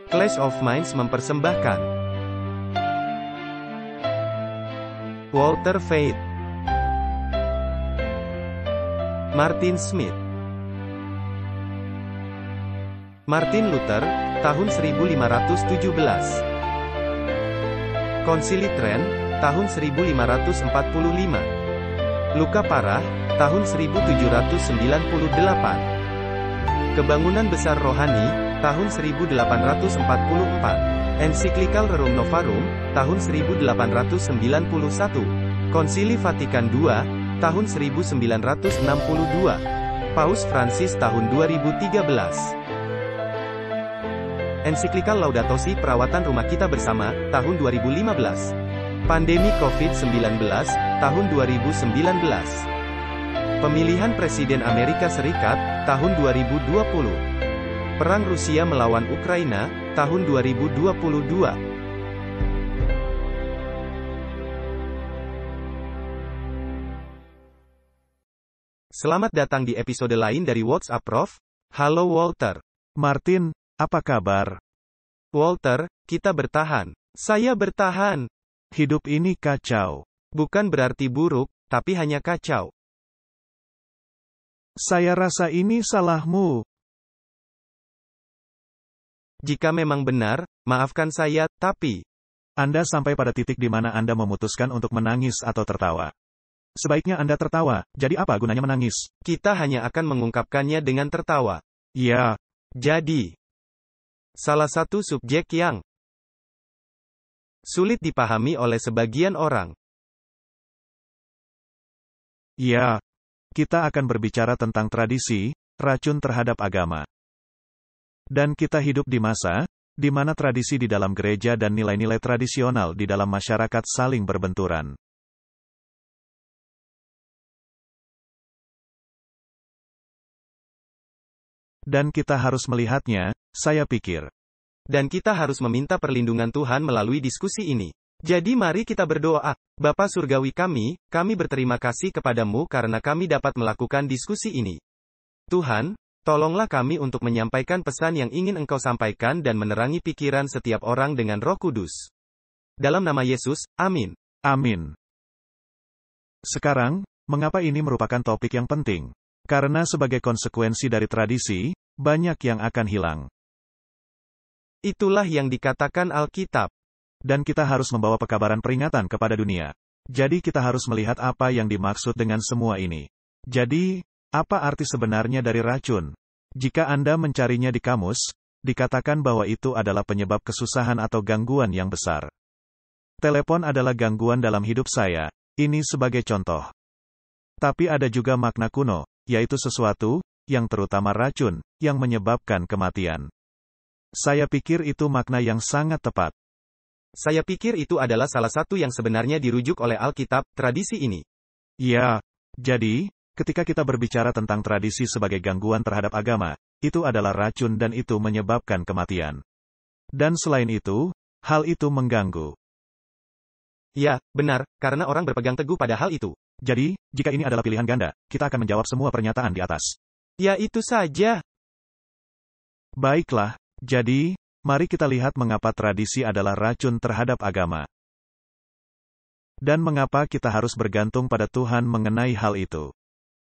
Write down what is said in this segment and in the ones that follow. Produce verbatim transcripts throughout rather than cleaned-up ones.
Clash of Minds mempersembahkan Walter Veith, Martin Smith, Martin Luther, tahun seribu lima ratus tujuh belas. Konsili Trent, tahun seribu lima ratus empat puluh lima. Luka parah, tahun seribu tujuh ratus sembilan puluh delapan. Kebangunan besar rohani, tahun seribu delapan ratus empat puluh empat. Ensiklikal Rerum Novarum, tahun seribu delapan ratus sembilan puluh satu. Konsili Vatikan kedua, tahun seribu sembilan ratus enam puluh dua. Paus Francis tahun dua ribu tiga belas. Ensiklikal Laudato Si Perawatan Rumah Kita Bersama, tahun dua ribu lima belas. Pandemi covid sembilan belas, tahun dua ribu sembilan belas. Pemilihan Presiden Amerika Serikat, tahun dua ribu dua puluh. Perang Rusia melawan Ukraina, tahun dua ribu dua puluh dua. Selamat datang di episode lain dari WhatsApp Prof. Halo Walter. Martin, apa kabar? Walter, kita bertahan. Saya bertahan. Hidup ini kacau. Bukan berarti buruk, tapi hanya kacau. Saya rasa ini salahmu. Jika memang benar, maafkan saya, tapi Anda sampai pada titik di mana Anda memutuskan untuk menangis atau tertawa. Sebaiknya Anda tertawa, jadi apa gunanya menangis? Kita hanya akan mengungkapkannya dengan tertawa. Ya. Jadi, salah satu subjek yang sulit dipahami oleh sebagian orang. Ya. Kita akan berbicara tentang tradisi, racun terhadap agama. Dan kita hidup di masa, di mana tradisi di dalam gereja dan nilai-nilai tradisional di dalam masyarakat saling berbenturan. Dan kita harus melihatnya, saya pikir. Dan kita harus meminta perlindungan Tuhan melalui diskusi ini. Jadi mari kita berdoa. Bapa Surgawi kami, kami berterima kasih kepadamu karena kami dapat melakukan diskusi ini. Tuhan, tolonglah kami untuk menyampaikan pesan yang ingin Engkau sampaikan dan menerangi pikiran setiap orang dengan Roh Kudus. Dalam nama Yesus, amin. Amin. Sekarang, mengapa ini merupakan topik yang penting? Karena sebagai konsekuensi dari tradisi, banyak yang akan hilang. Itulah yang dikatakan Alkitab. Dan kita harus membawa pekabaran peringatan kepada dunia. Jadi kita harus melihat apa yang dimaksud dengan semua ini. Jadi, apa arti sebenarnya dari racun? Jika Anda mencarinya di kamus, dikatakan bahwa itu adalah penyebab kesusahan atau gangguan yang besar. Telepon adalah gangguan dalam hidup saya, ini sebagai contoh. Tapi ada juga makna kuno, yaitu sesuatu, yang terutama racun, yang menyebabkan kematian. Saya pikir itu makna yang sangat tepat. Saya pikir itu adalah salah satu yang sebenarnya dirujuk oleh Alkitab, tradisi ini. Ya, jadi, ketika kita berbicara tentang tradisi sebagai gangguan terhadap agama, itu adalah racun dan itu menyebabkan kematian. Dan selain itu, hal itu mengganggu. Ya, benar, karena orang berpegang teguh pada hal itu. Jadi, jika ini adalah pilihan ganda, kita akan menjawab semua pernyataan di atas. Ya itu saja. Baiklah, jadi, mari kita lihat mengapa tradisi adalah racun terhadap agama. Dan mengapa kita harus bergantung pada Tuhan mengenai hal itu.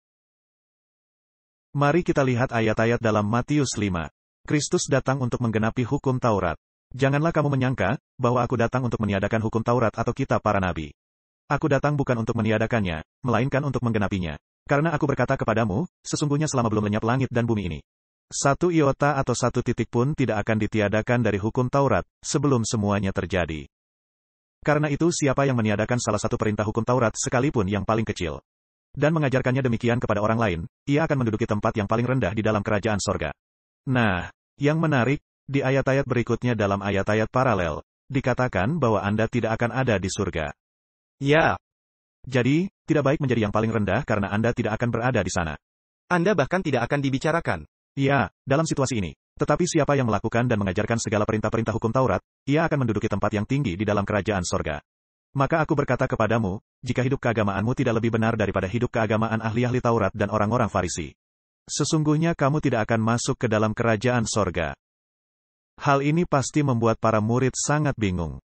Mari kita lihat ayat-ayat dalam Matius lima. Kristus datang untuk menggenapi hukum Taurat. Janganlah kamu menyangka, bahwa aku datang untuk meniadakan hukum Taurat atau kitab para nabi. Aku datang bukan untuk meniadakannya, melainkan untuk menggenapinya. Karena aku berkata kepadamu, sesungguhnya selama belum lenyap langit dan bumi ini, satu iota atau satu titik pun tidak akan ditiadakan dari hukum Taurat, sebelum semuanya terjadi. Karena itu siapa yang meniadakan salah satu perintah hukum Taurat sekalipun yang paling kecil, dan mengajarkannya demikian kepada orang lain, ia akan menduduki tempat yang paling rendah di dalam kerajaan sorga. Nah, yang menarik, di ayat-ayat berikutnya dalam ayat-ayat paralel, dikatakan bahwa Anda tidak akan ada di surga. Ya. Jadi, tidak baik menjadi yang paling rendah karena Anda tidak akan berada di sana. Anda bahkan tidak akan dibicarakan. Ya, dalam situasi ini. Tetapi siapa yang melakukan dan mengajarkan segala perintah-perintah hukum Taurat, ia akan menduduki tempat yang tinggi di dalam kerajaan sorga. Maka aku berkata kepadamu, jika hidup keagamaanmu tidak lebih benar daripada hidup keagamaan ahli-ahli Taurat dan orang-orang Farisi, sesungguhnya kamu tidak akan masuk ke dalam kerajaan sorga. Hal ini pasti membuat para murid sangat bingung.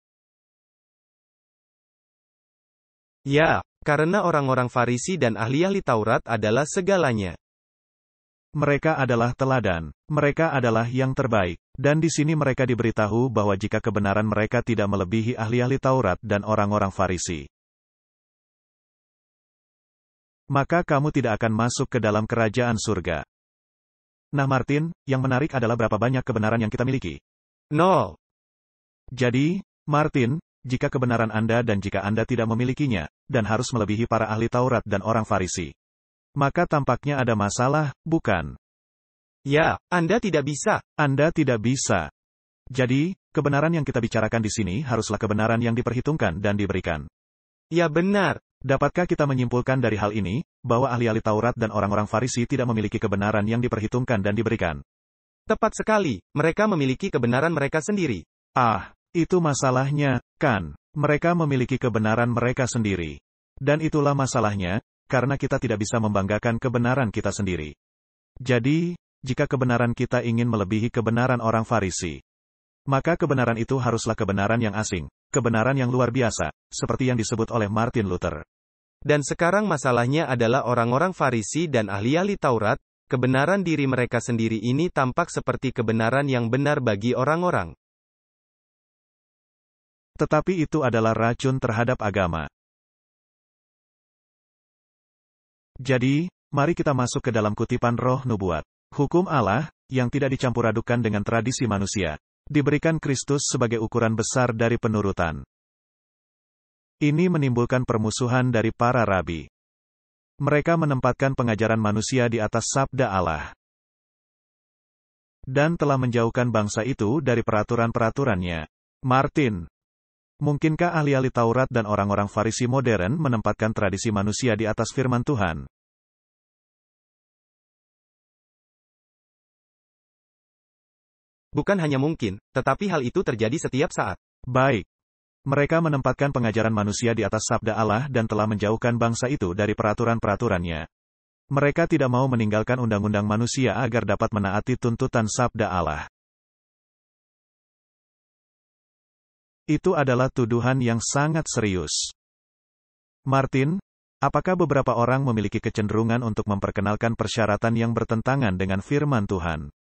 Ya, karena orang-orang Farisi dan ahli-ahli Taurat adalah segalanya. Mereka adalah teladan, mereka adalah yang terbaik, dan di sini mereka diberitahu bahwa jika kebenaran mereka tidak melebihi ahli-ahli Taurat dan orang-orang Farisi, maka kamu tidak akan masuk ke dalam kerajaan surga. Nah Martin, yang menarik adalah berapa banyak kebenaran yang kita miliki. Nol. Jadi, Martin, jika kebenaran Anda dan jika Anda tidak memilikinya, dan harus melebihi para ahli Taurat dan orang Farisi, maka tampaknya ada masalah, bukan? Ya, Anda tidak bisa. Anda tidak bisa. Jadi, kebenaran yang kita bicarakan di sini haruslah kebenaran yang diperhitungkan dan diberikan. Ya benar. Dapatkah kita menyimpulkan dari hal ini, bahwa ahli-ahli Taurat dan orang-orang Farisi tidak memiliki kebenaran yang diperhitungkan dan diberikan? Tepat sekali, mereka memiliki kebenaran mereka sendiri. Ah, itu masalahnya, kan? Mereka memiliki kebenaran mereka sendiri. Dan itulah masalahnya, karena kita tidak bisa membanggakan kebenaran kita sendiri. Jadi, jika kebenaran kita ingin melebihi kebenaran orang Farisi, maka kebenaran itu haruslah kebenaran yang asing, kebenaran yang luar biasa, seperti yang disebut oleh Martin Luther. Dan sekarang masalahnya adalah orang-orang Farisi dan ahli-ahli Taurat, kebenaran diri mereka sendiri ini tampak seperti kebenaran yang benar bagi orang-orang. Tetapi itu adalah racun terhadap agama. Jadi, mari kita masuk ke dalam kutipan roh nubuat. Hukum Allah, yang tidak dicampur adukan dengan tradisi manusia, diberikan Kristus sebagai ukuran besar dari penurutan. Ini menimbulkan permusuhan dari para rabi. Mereka menempatkan pengajaran manusia di atas sabda Allah, dan telah menjauhkan bangsa itu dari peraturan-peraturannya. Martin, mungkinkah ahli-ahli Taurat dan orang-orang Farisi modern menempatkan tradisi manusia di atas firman Tuhan? Bukan hanya mungkin, tetapi hal itu terjadi setiap saat. Baik. Mereka menempatkan pengajaran manusia di atas sabda Allah dan telah menjauhkan bangsa itu dari peraturan-peraturannya. Mereka tidak mau meninggalkan undang-undang manusia agar dapat menaati tuntutan sabda Allah. Itu adalah tuduhan yang sangat serius. Martin, apakah beberapa orang memiliki kecenderungan untuk memperkenalkan persyaratan yang bertentangan dengan firman Tuhan,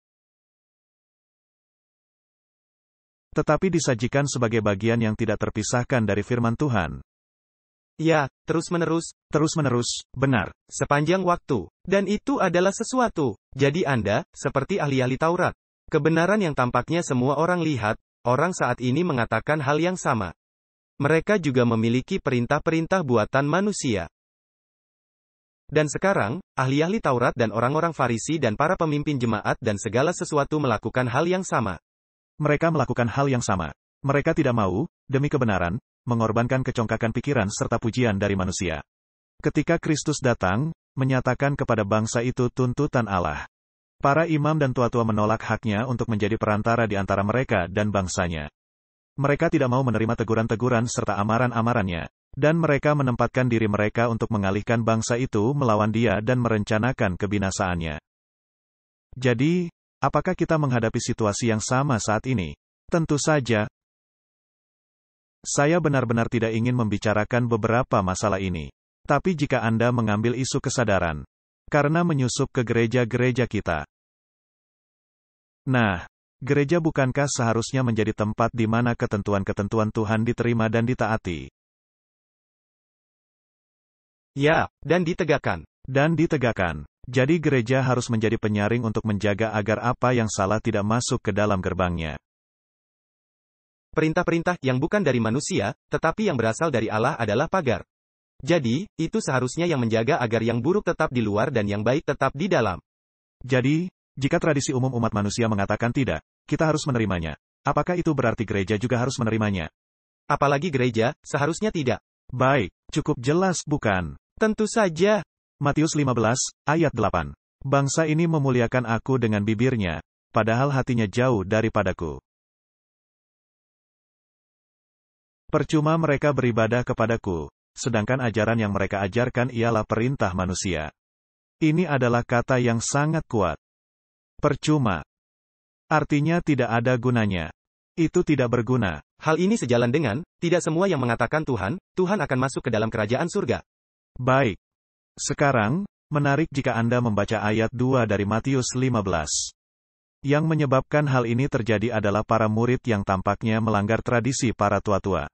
tetapi disajikan sebagai bagian yang tidak terpisahkan dari firman Tuhan? Ya, terus-menerus, terus-menerus, benar. Sepanjang waktu. Dan itu adalah sesuatu. Jadi Anda, seperti ahli-ahli Taurat. Kebenaran yang tampaknya semua orang lihat, orang saat ini mengatakan hal yang sama. Mereka juga memiliki perintah-perintah buatan manusia. Dan sekarang, ahli-ahli Taurat dan orang-orang Farisi dan para pemimpin jemaat dan segala sesuatu melakukan hal yang sama. Mereka melakukan hal yang sama. Mereka tidak mau, demi kebenaran, mengorbankan kecongkakan pikiran serta pujian dari manusia. Ketika Kristus datang, menyatakan kepada bangsa itu tuntutan Allah, para imam dan tua-tua menolak haknya untuk menjadi perantara di antara mereka dan bangsanya. Mereka tidak mau menerima teguran-teguran serta amaran-amarannya, dan mereka menempatkan diri mereka untuk mengalihkan bangsa itu melawan dia dan merencanakan kebinasaannya. Jadi, apakah kita menghadapi situasi yang sama saat ini? Tentu saja. Saya benar-benar tidak ingin membicarakan beberapa masalah ini. Tapi jika Anda mengambil isu kesadaran, karena menyusup ke gereja-gereja kita. Nah, gereja bukankah seharusnya menjadi tempat di mana ketentuan-ketentuan Tuhan diterima dan ditaati? Ya, dan ditegakkan. Dan ditegakkan. Jadi gereja harus menjadi penyaring untuk menjaga agar apa yang salah tidak masuk ke dalam gerbangnya. Perintah-perintah yang bukan dari manusia, tetapi yang berasal dari Allah adalah pagar. Jadi, itu seharusnya yang menjaga agar yang buruk tetap di luar dan yang baik tetap di dalam. Jadi, jika tradisi umum umat manusia mengatakan tidak, kita harus menerimanya. Apakah itu berarti gereja juga harus menerimanya? Apalagi gereja, seharusnya tidak. Baik, cukup jelas bukan? Tentu saja. Matius lima belas, ayat delapan. Bangsa ini memuliakan aku dengan bibirnya, padahal hatinya jauh daripadaku. Percuma mereka beribadah kepadaku, sedangkan ajaran yang mereka ajarkan ialah perintah manusia. Ini adalah kata yang sangat kuat. Percuma. Artinya tidak ada gunanya. Itu tidak berguna. Hal ini sejalan dengan, tidak semua yang mengatakan Tuhan, Tuhan akan masuk ke dalam kerajaan surga. Baik. Sekarang, menarik jika Anda membaca ayat dua dari Matius lima belas. Yang menyebabkan hal ini terjadi adalah para murid yang tampaknya melanggar tradisi para tua-tua.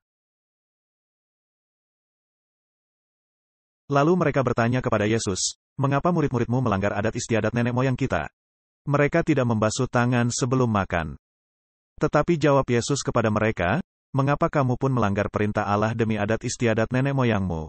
Lalu mereka bertanya kepada Yesus, "Mengapa murid-muridmu melanggar adat istiadat nenek moyang kita? Mereka tidak membasuh tangan sebelum makan." Tetapi jawab Yesus kepada mereka, "Mengapa kamu pun melanggar perintah Allah demi adat istiadat nenek moyangmu?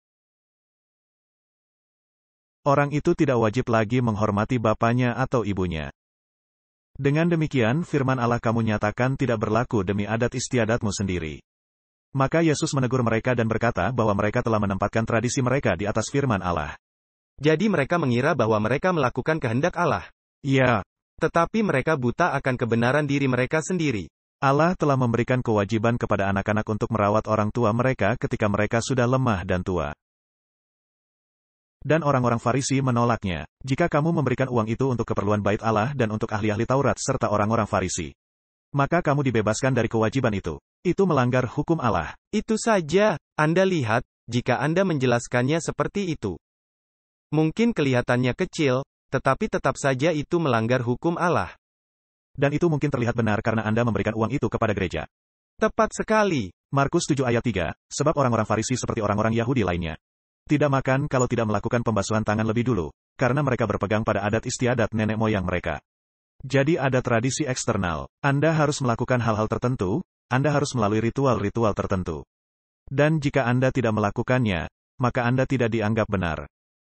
Orang itu tidak wajib lagi menghormati bapaknya atau ibunya. Dengan demikian firman Allah kamu nyatakan tidak berlaku demi adat istiadatmu sendiri." Maka Yesus menegur mereka dan berkata bahwa mereka telah menempatkan tradisi mereka di atas firman Allah. Jadi mereka mengira bahwa mereka melakukan kehendak Allah. Ya. Tetapi mereka buta akan kebenaran diri mereka sendiri. Allah telah memberikan kewajiban kepada anak-anak untuk merawat orang tua mereka ketika mereka sudah lemah dan tua. Dan orang-orang Farisi menolaknya. "Jika kamu memberikan uang itu untuk keperluan bait Allah dan untuk ahli-ahli Taurat serta orang-orang Farisi, maka kamu dibebaskan dari kewajiban itu. Itu melanggar hukum Allah." Itu saja, Anda lihat, jika Anda menjelaskannya seperti itu. Mungkin kelihatannya kecil, tetapi tetap saja itu melanggar hukum Allah. Dan itu mungkin terlihat benar karena Anda memberikan uang itu kepada gereja. Tepat sekali. Markus tujuh ayat tiga, sebab orang-orang Farisi seperti orang-orang Yahudi lainnya tidak makan kalau tidak melakukan pembasuhan tangan lebih dulu, karena mereka berpegang pada adat istiadat nenek moyang mereka. Jadi ada tradisi eksternal. Anda harus melakukan hal-hal tertentu, Anda harus melalui ritual-ritual tertentu. Dan jika Anda tidak melakukannya, maka Anda tidak dianggap benar.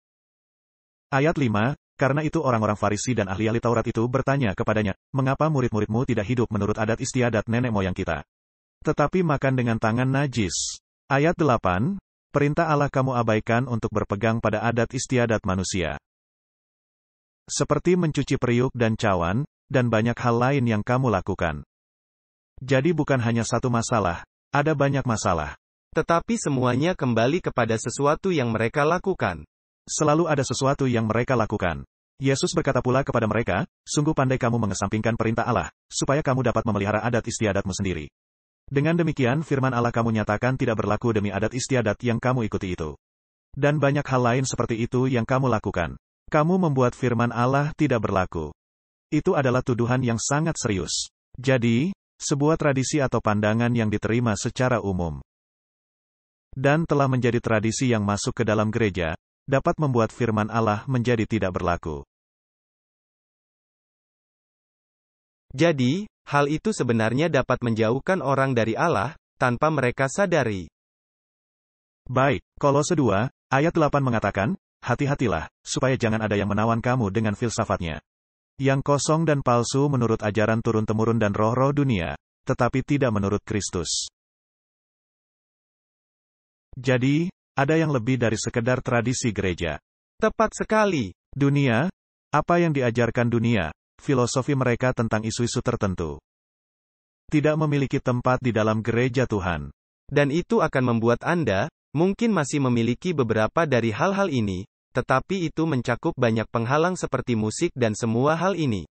Ayat lima, karena itu orang-orang Farisi dan ahli-ahli Taurat itu bertanya kepadanya, "Mengapa murid-muridmu tidak hidup menurut adat istiadat nenek moyang kita, tetapi makan dengan tangan najis?" Ayat delapan, perintah Allah kamu abaikan untuk berpegang pada adat istiadat manusia. Seperti mencuci periuk dan cawan, dan banyak hal lain yang kamu lakukan. Jadi bukan hanya satu masalah, ada banyak masalah. Tetapi semuanya kembali kepada sesuatu yang mereka lakukan. Selalu ada sesuatu yang mereka lakukan. Yesus berkata pula kepada mereka, "Sungguh pandai kamu mengesampingkan perintah Allah, supaya kamu dapat memelihara adat istiadatmu sendiri. Dengan demikian firman Allah kamu nyatakan tidak berlaku demi adat istiadat yang kamu ikuti itu. Dan banyak hal lain seperti itu yang kamu lakukan. Kamu membuat firman Allah tidak berlaku." Itu adalah tuduhan yang sangat serius. Jadi, sebuah tradisi atau pandangan yang diterima secara umum dan telah menjadi tradisi yang masuk ke dalam gereja, dapat membuat firman Allah menjadi tidak berlaku. Jadi, hal itu sebenarnya dapat menjauhkan orang dari Allah, tanpa mereka sadari. Baik, Kolose dua, ayat delapan mengatakan, "Hati-hatilah, supaya jangan ada yang menawan kamu dengan filsafatnya, yang kosong dan palsu menurut ajaran turun-temurun dan roh-roh dunia, tetapi tidak menurut Kristus." Jadi, ada yang lebih dari sekedar tradisi gereja. Tepat sekali. Dunia, apa yang diajarkan dunia, filosofi mereka tentang isu-isu tertentu, tidak memiliki tempat di dalam gereja Tuhan. Dan itu akan membuat Anda, mungkin masih memiliki beberapa dari hal-hal ini, tetapi itu mencakup banyak penghalang seperti musik dan semua hal ini.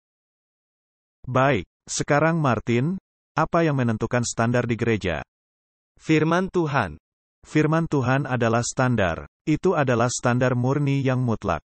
Baik, sekarang Martin, apa yang menentukan standar di gereja? Firman Tuhan. Firman Tuhan adalah standar. Itu adalah standar murni yang mutlak.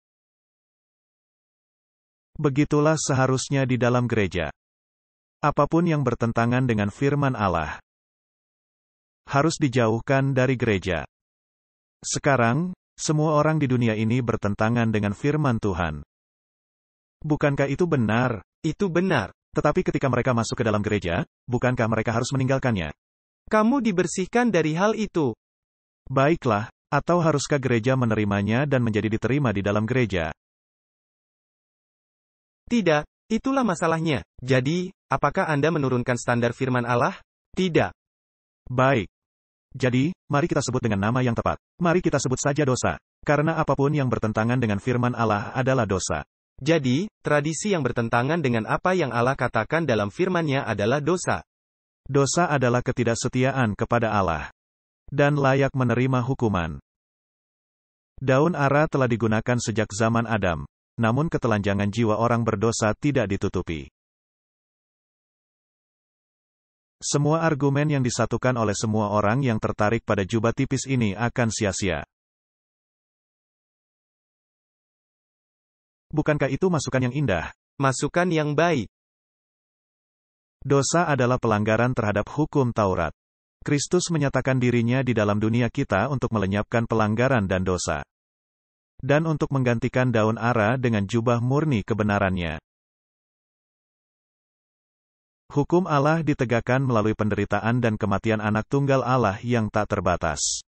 Begitulah seharusnya di dalam gereja. Apapun yang bertentangan dengan firman Allah harus dijauhkan dari gereja. Sekarang, semua orang di dunia ini bertentangan dengan firman Tuhan. Bukankah itu benar? Itu benar. Tetapi ketika mereka masuk ke dalam gereja, bukankah mereka harus meninggalkannya? Kamu dibersihkan dari hal itu. Baiklah, atau haruskah gereja menerimanya dan menjadi diterima di dalam gereja? Tidak, itulah masalahnya. Jadi, apakah Anda menurunkan standar firman Allah? Tidak. Baik. Jadi, mari kita sebut dengan nama yang tepat. Mari kita sebut saja dosa. Karena apapun yang bertentangan dengan firman Allah adalah dosa. Jadi, tradisi yang bertentangan dengan apa yang Allah katakan dalam firman-Nya adalah dosa. Dosa adalah ketidaksetiaan kepada Allah dan layak menerima hukuman. Daun ara telah digunakan sejak zaman Adam, namun ketelanjangan jiwa orang berdosa tidak ditutupi. Semua argumen yang disatukan oleh semua orang yang tertarik pada jubah tipis ini akan sia-sia. Bukankah itu masukan yang indah? Masukan yang baik. Dosa adalah pelanggaran terhadap hukum Taurat. Kristus menyatakan dirinya di dalam dunia kita untuk melenyapkan pelanggaran dan dosa. Dan untuk menggantikan daun ara dengan jubah murni kebenarannya. Hukum Allah ditegakkan melalui penderitaan dan kematian anak tunggal Allah yang tak terbatas.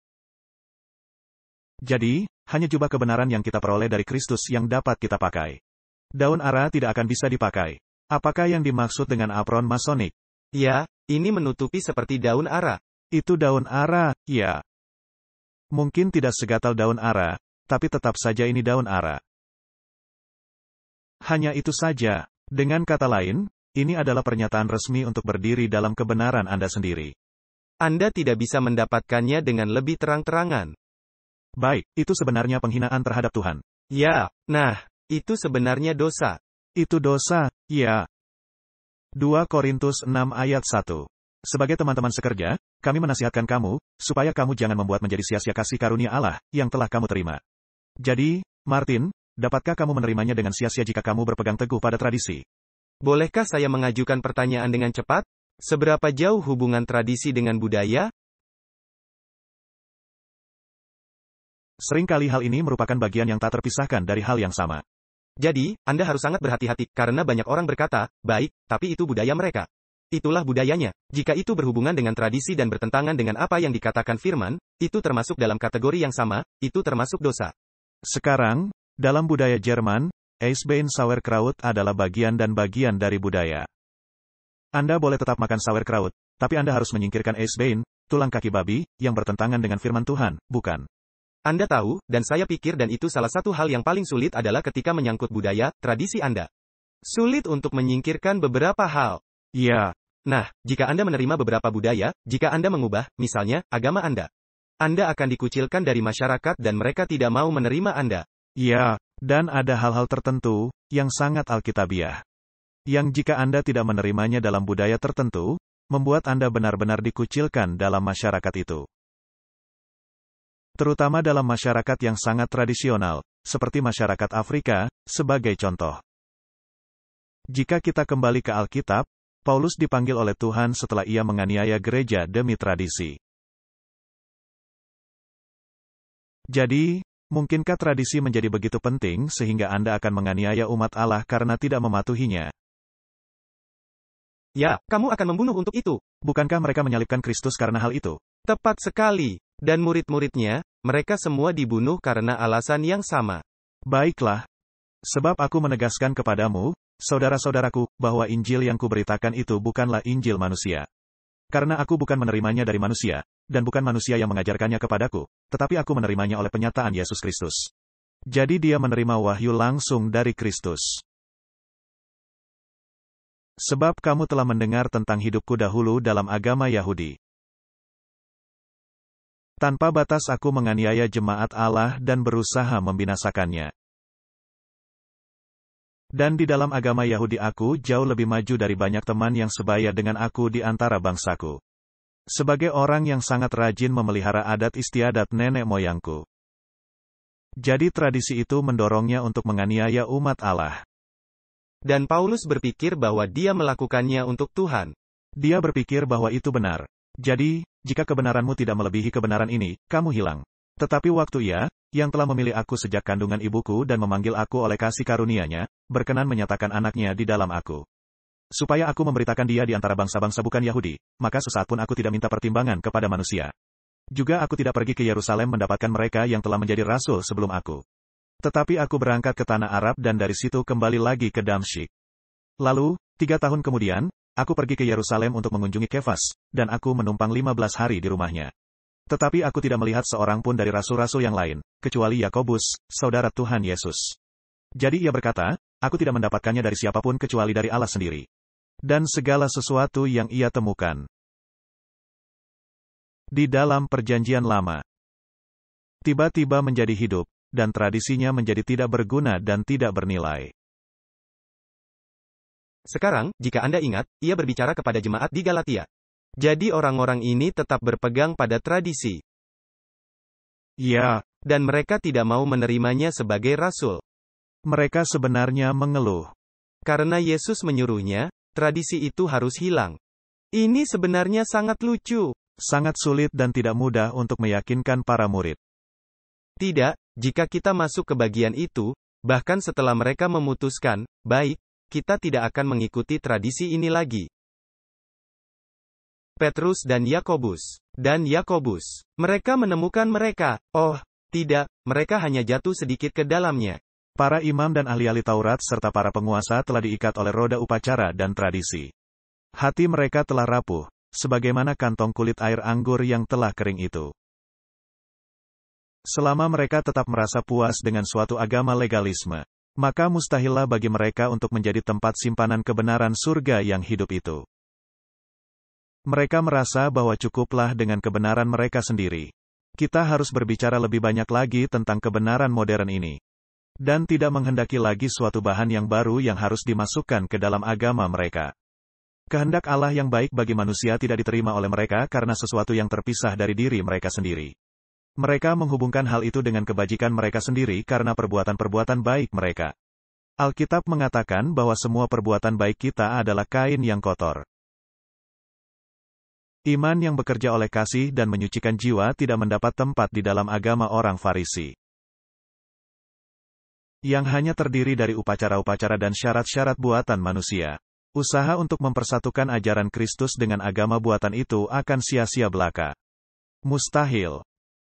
Jadi, hanya jubah kebenaran yang kita peroleh dari Kristus yang dapat kita pakai. Daun ara tidak akan bisa dipakai. Apakah yang dimaksud dengan apron masonik? Ya, ini menutupi seperti daun ara. Itu daun ara, ya. Mungkin tidak segatal daun ara, tapi tetap saja ini daun ara. Hanya itu saja. Dengan kata lain, ini adalah pernyataan resmi untuk berdiri dalam kebenaran Anda sendiri. Anda tidak bisa mendapatkannya dengan lebih terang-terangan. Baik, itu sebenarnya penghinaan terhadap Tuhan. Ya, nah, itu sebenarnya dosa. Itu dosa, ya. dua Korintus enam ayat satu. Sebagai teman-teman sekerja, kami menasihatkan kamu, supaya kamu jangan membuat menjadi sia-sia kasih karunia Allah, yang telah kamu terima. Jadi, Martin, dapatkah kamu menerimanya dengan sia-sia jika kamu berpegang teguh pada tradisi? Bolehkah saya mengajukan pertanyaan dengan cepat? Seberapa jauh hubungan tradisi dengan budaya? Seringkali hal ini merupakan bagian yang tak terpisahkan dari hal yang sama. Jadi, Anda harus sangat berhati-hati, karena banyak orang berkata, baik, tapi itu budaya mereka. Itulah budayanya. Jika itu berhubungan dengan tradisi dan bertentangan dengan apa yang dikatakan firman, itu termasuk dalam kategori yang sama, itu termasuk dosa. Sekarang, dalam budaya Jerman, Eisbein sauerkraut adalah bagian dan bagian dari budaya. Anda boleh tetap makan sauerkraut, tapi Anda harus menyingkirkan Eisbein, tulang kaki babi, yang bertentangan dengan firman Tuhan, bukan? Anda tahu, dan saya pikir dan itu salah satu hal yang paling sulit adalah ketika menyangkut budaya, tradisi Anda. Sulit untuk menyingkirkan beberapa hal. Ya. Nah, jika Anda menerima beberapa budaya, jika Anda mengubah, misalnya, agama Anda, Anda akan dikucilkan dari masyarakat dan mereka tidak mau menerima Anda. Ya, dan ada hal-hal tertentu, yang sangat alkitabiah. Yang jika Anda tidak menerimanya dalam budaya tertentu, membuat Anda benar-benar dikucilkan dalam masyarakat itu. Terutama dalam masyarakat yang sangat tradisional, seperti masyarakat Afrika, sebagai contoh. Jika kita kembali ke Alkitab, Paulus dipanggil oleh Tuhan setelah ia menganiaya gereja demi tradisi. Jadi, mungkinkah tradisi menjadi begitu penting sehingga Anda akan menganiaya umat Allah karena tidak mematuhinya? Ya, kamu akan membunuh untuk itu. Bukankah mereka menyalibkan Kristus karena hal itu? Tepat sekali. Dan murid-muridnya, mereka semua dibunuh karena alasan yang sama. Baiklah. Sebab aku menegaskan kepadamu, saudara-saudaraku, bahwa Injil yang kuberitakan itu bukanlah Injil manusia. Karena aku bukan menerimanya dari manusia, dan bukan manusia yang mengajarkannya kepadaku, tetapi aku menerimanya oleh penyataan Yesus Kristus. Jadi dia menerima wahyu langsung dari Kristus. Sebab kamu telah mendengar tentang hidupku dahulu dalam agama Yahudi. Tanpa batas aku menganiaya jemaat Allah dan berusaha membinasakannya. Dan di dalam agama Yahudi aku jauh lebih maju dari banyak teman yang sebaya dengan aku di antara bangsaku. Sebagai orang yang sangat rajin memelihara adat istiadat nenek moyangku. Jadi tradisi itu mendorongnya untuk menganiaya umat Allah. Dan Paulus berpikir bahwa dia melakukannya untuk Tuhan. Dia berpikir bahwa itu benar. Jadi, jika kebenaranmu tidak melebihi kebenaran ini, kamu hilang. Tetapi waktu ia, yang telah memilih aku sejak kandungan ibuku dan memanggil aku oleh kasih karunia-Nya, berkenan menyatakan anaknya di dalam aku. Supaya aku memberitakan dia di antara bangsa-bangsa bukan Yahudi, maka sesaat pun aku tidak minta pertimbangan kepada manusia. Juga aku tidak pergi ke Yerusalem mendapatkan mereka yang telah menjadi rasul sebelum aku. Tetapi aku berangkat ke tanah Arab dan dari situ kembali lagi ke Damsyik. Lalu, tiga tahun kemudian, aku pergi ke Yerusalem untuk mengunjungi Kefas, dan aku menumpang lima belas hari di rumahnya. Tetapi aku tidak melihat seorang pun dari rasul-rasul yang lain, kecuali Yakobus, saudara Tuhan Yesus. Jadi ia berkata, aku tidak mendapatkannya dari siapapun kecuali dari Allah sendiri. Dan segala sesuatu yang ia temukan di dalam perjanjian lama, tiba-tiba menjadi hidup, dan tradisinya menjadi tidak berguna dan tidak bernilai. Sekarang, jika Anda ingat, ia berbicara kepada jemaat di Galatia. Jadi orang-orang ini tetap berpegang pada tradisi. Ya, Dan mereka tidak mau menerimanya sebagai rasul. mereka sebenarnya mengeluh. Karena Yesus menyuruhnya, tradisi itu harus hilang. Ini sebenarnya sangat lucu. Sangat sulit dan tidak mudah untuk meyakinkan para murid. Tidak, jika kita masuk ke bagian itu, bahkan setelah mereka memutuskan, baik, kita tidak akan mengikuti tradisi ini lagi. Petrus dan Yakobus. Dan Yakobus. Mereka menemukan mereka. Oh, tidak, mereka hanya jatuh sedikit ke dalamnya. Para imam dan ahli-ahli Taurat serta para penguasa telah diikat oleh roda upacara dan tradisi. Hati mereka telah rapuh, sebagaimana kantong kulit air anggur yang telah kering itu. Selama mereka tetap merasa puas dengan suatu agama legalisme, maka mustahillah bagi mereka untuk menjadi tempat simpanan kebenaran surga yang hidup itu. Mereka merasa bahwa cukuplah dengan kebenaran mereka sendiri. Kita harus berbicara lebih banyak lagi tentang kebenaran modern ini. Dan tidak menghendaki lagi suatu bahan yang baru yang harus dimasukkan ke dalam agama mereka. Kehendak Allah yang baik bagi manusia tidak diterima oleh mereka karena sesuatu yang terpisah dari diri mereka sendiri. Mereka menghubungkan hal itu dengan kebajikan mereka sendiri karena perbuatan-perbuatan baik mereka. Alkitab mengatakan bahwa semua perbuatan baik kita adalah kain yang kotor. Iman yang bekerja oleh kasih dan menyucikan jiwa tidak mendapat tempat di dalam agama orang Farisi, yang hanya terdiri dari upacara-upacara dan syarat-syarat buatan manusia. Usaha untuk mempersatukan ajaran Kristus dengan agama buatan itu akan sia-sia belaka. Mustahil.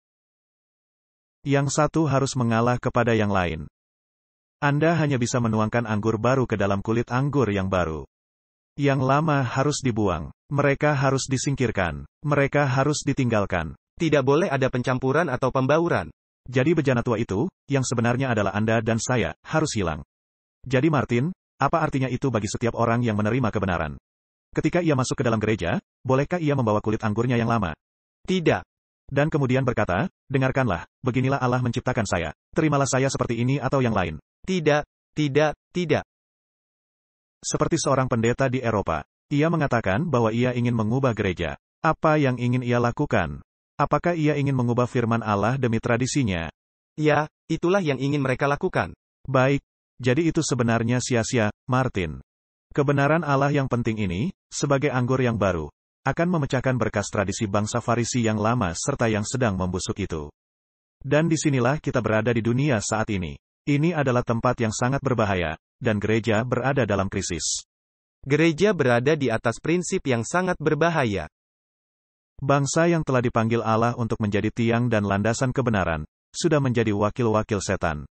Yang satu harus mengalah kepada yang lain. Anda hanya bisa menuangkan anggur baru ke dalam kulit anggur yang baru. Yang lama harus dibuang. Mereka harus disingkirkan. Mereka harus ditinggalkan. Tidak boleh ada pencampuran atau pembauran. Jadi bejana tua itu, yang sebenarnya adalah Anda dan saya, harus hilang. Jadi Martin, apa artinya itu bagi setiap orang yang menerima kebenaran? Ketika ia masuk ke dalam gereja, bolehkah ia membawa kulit anggurnya yang lama? Tidak. Dan kemudian berkata, dengarkanlah, beginilah Allah menciptakan saya. Terimalah saya seperti ini atau yang lain. Tidak, tidak, tidak. Seperti seorang pendeta di Eropa. Ia mengatakan bahwa ia ingin mengubah gereja. Apa yang ingin ia lakukan? Apakah ia ingin mengubah firman Allah demi tradisinya? Ya, itulah yang ingin mereka lakukan. Baik, jadi itu sebenarnya sia-sia, Martin. Kebenaran Allah yang penting ini, sebagai anggur yang baru, akan memecahkan berkas tradisi bangsa Farisi yang lama serta yang sedang membusuk itu. Dan disinilah kita berada di dunia saat ini. Ini adalah tempat yang sangat berbahaya, dan gereja berada dalam krisis. Gereja berada di atas prinsip yang sangat berbahaya. Bangsa yang telah dipanggil Allah untuk menjadi tiang dan landasan kebenaran, sudah menjadi wakil-wakil setan.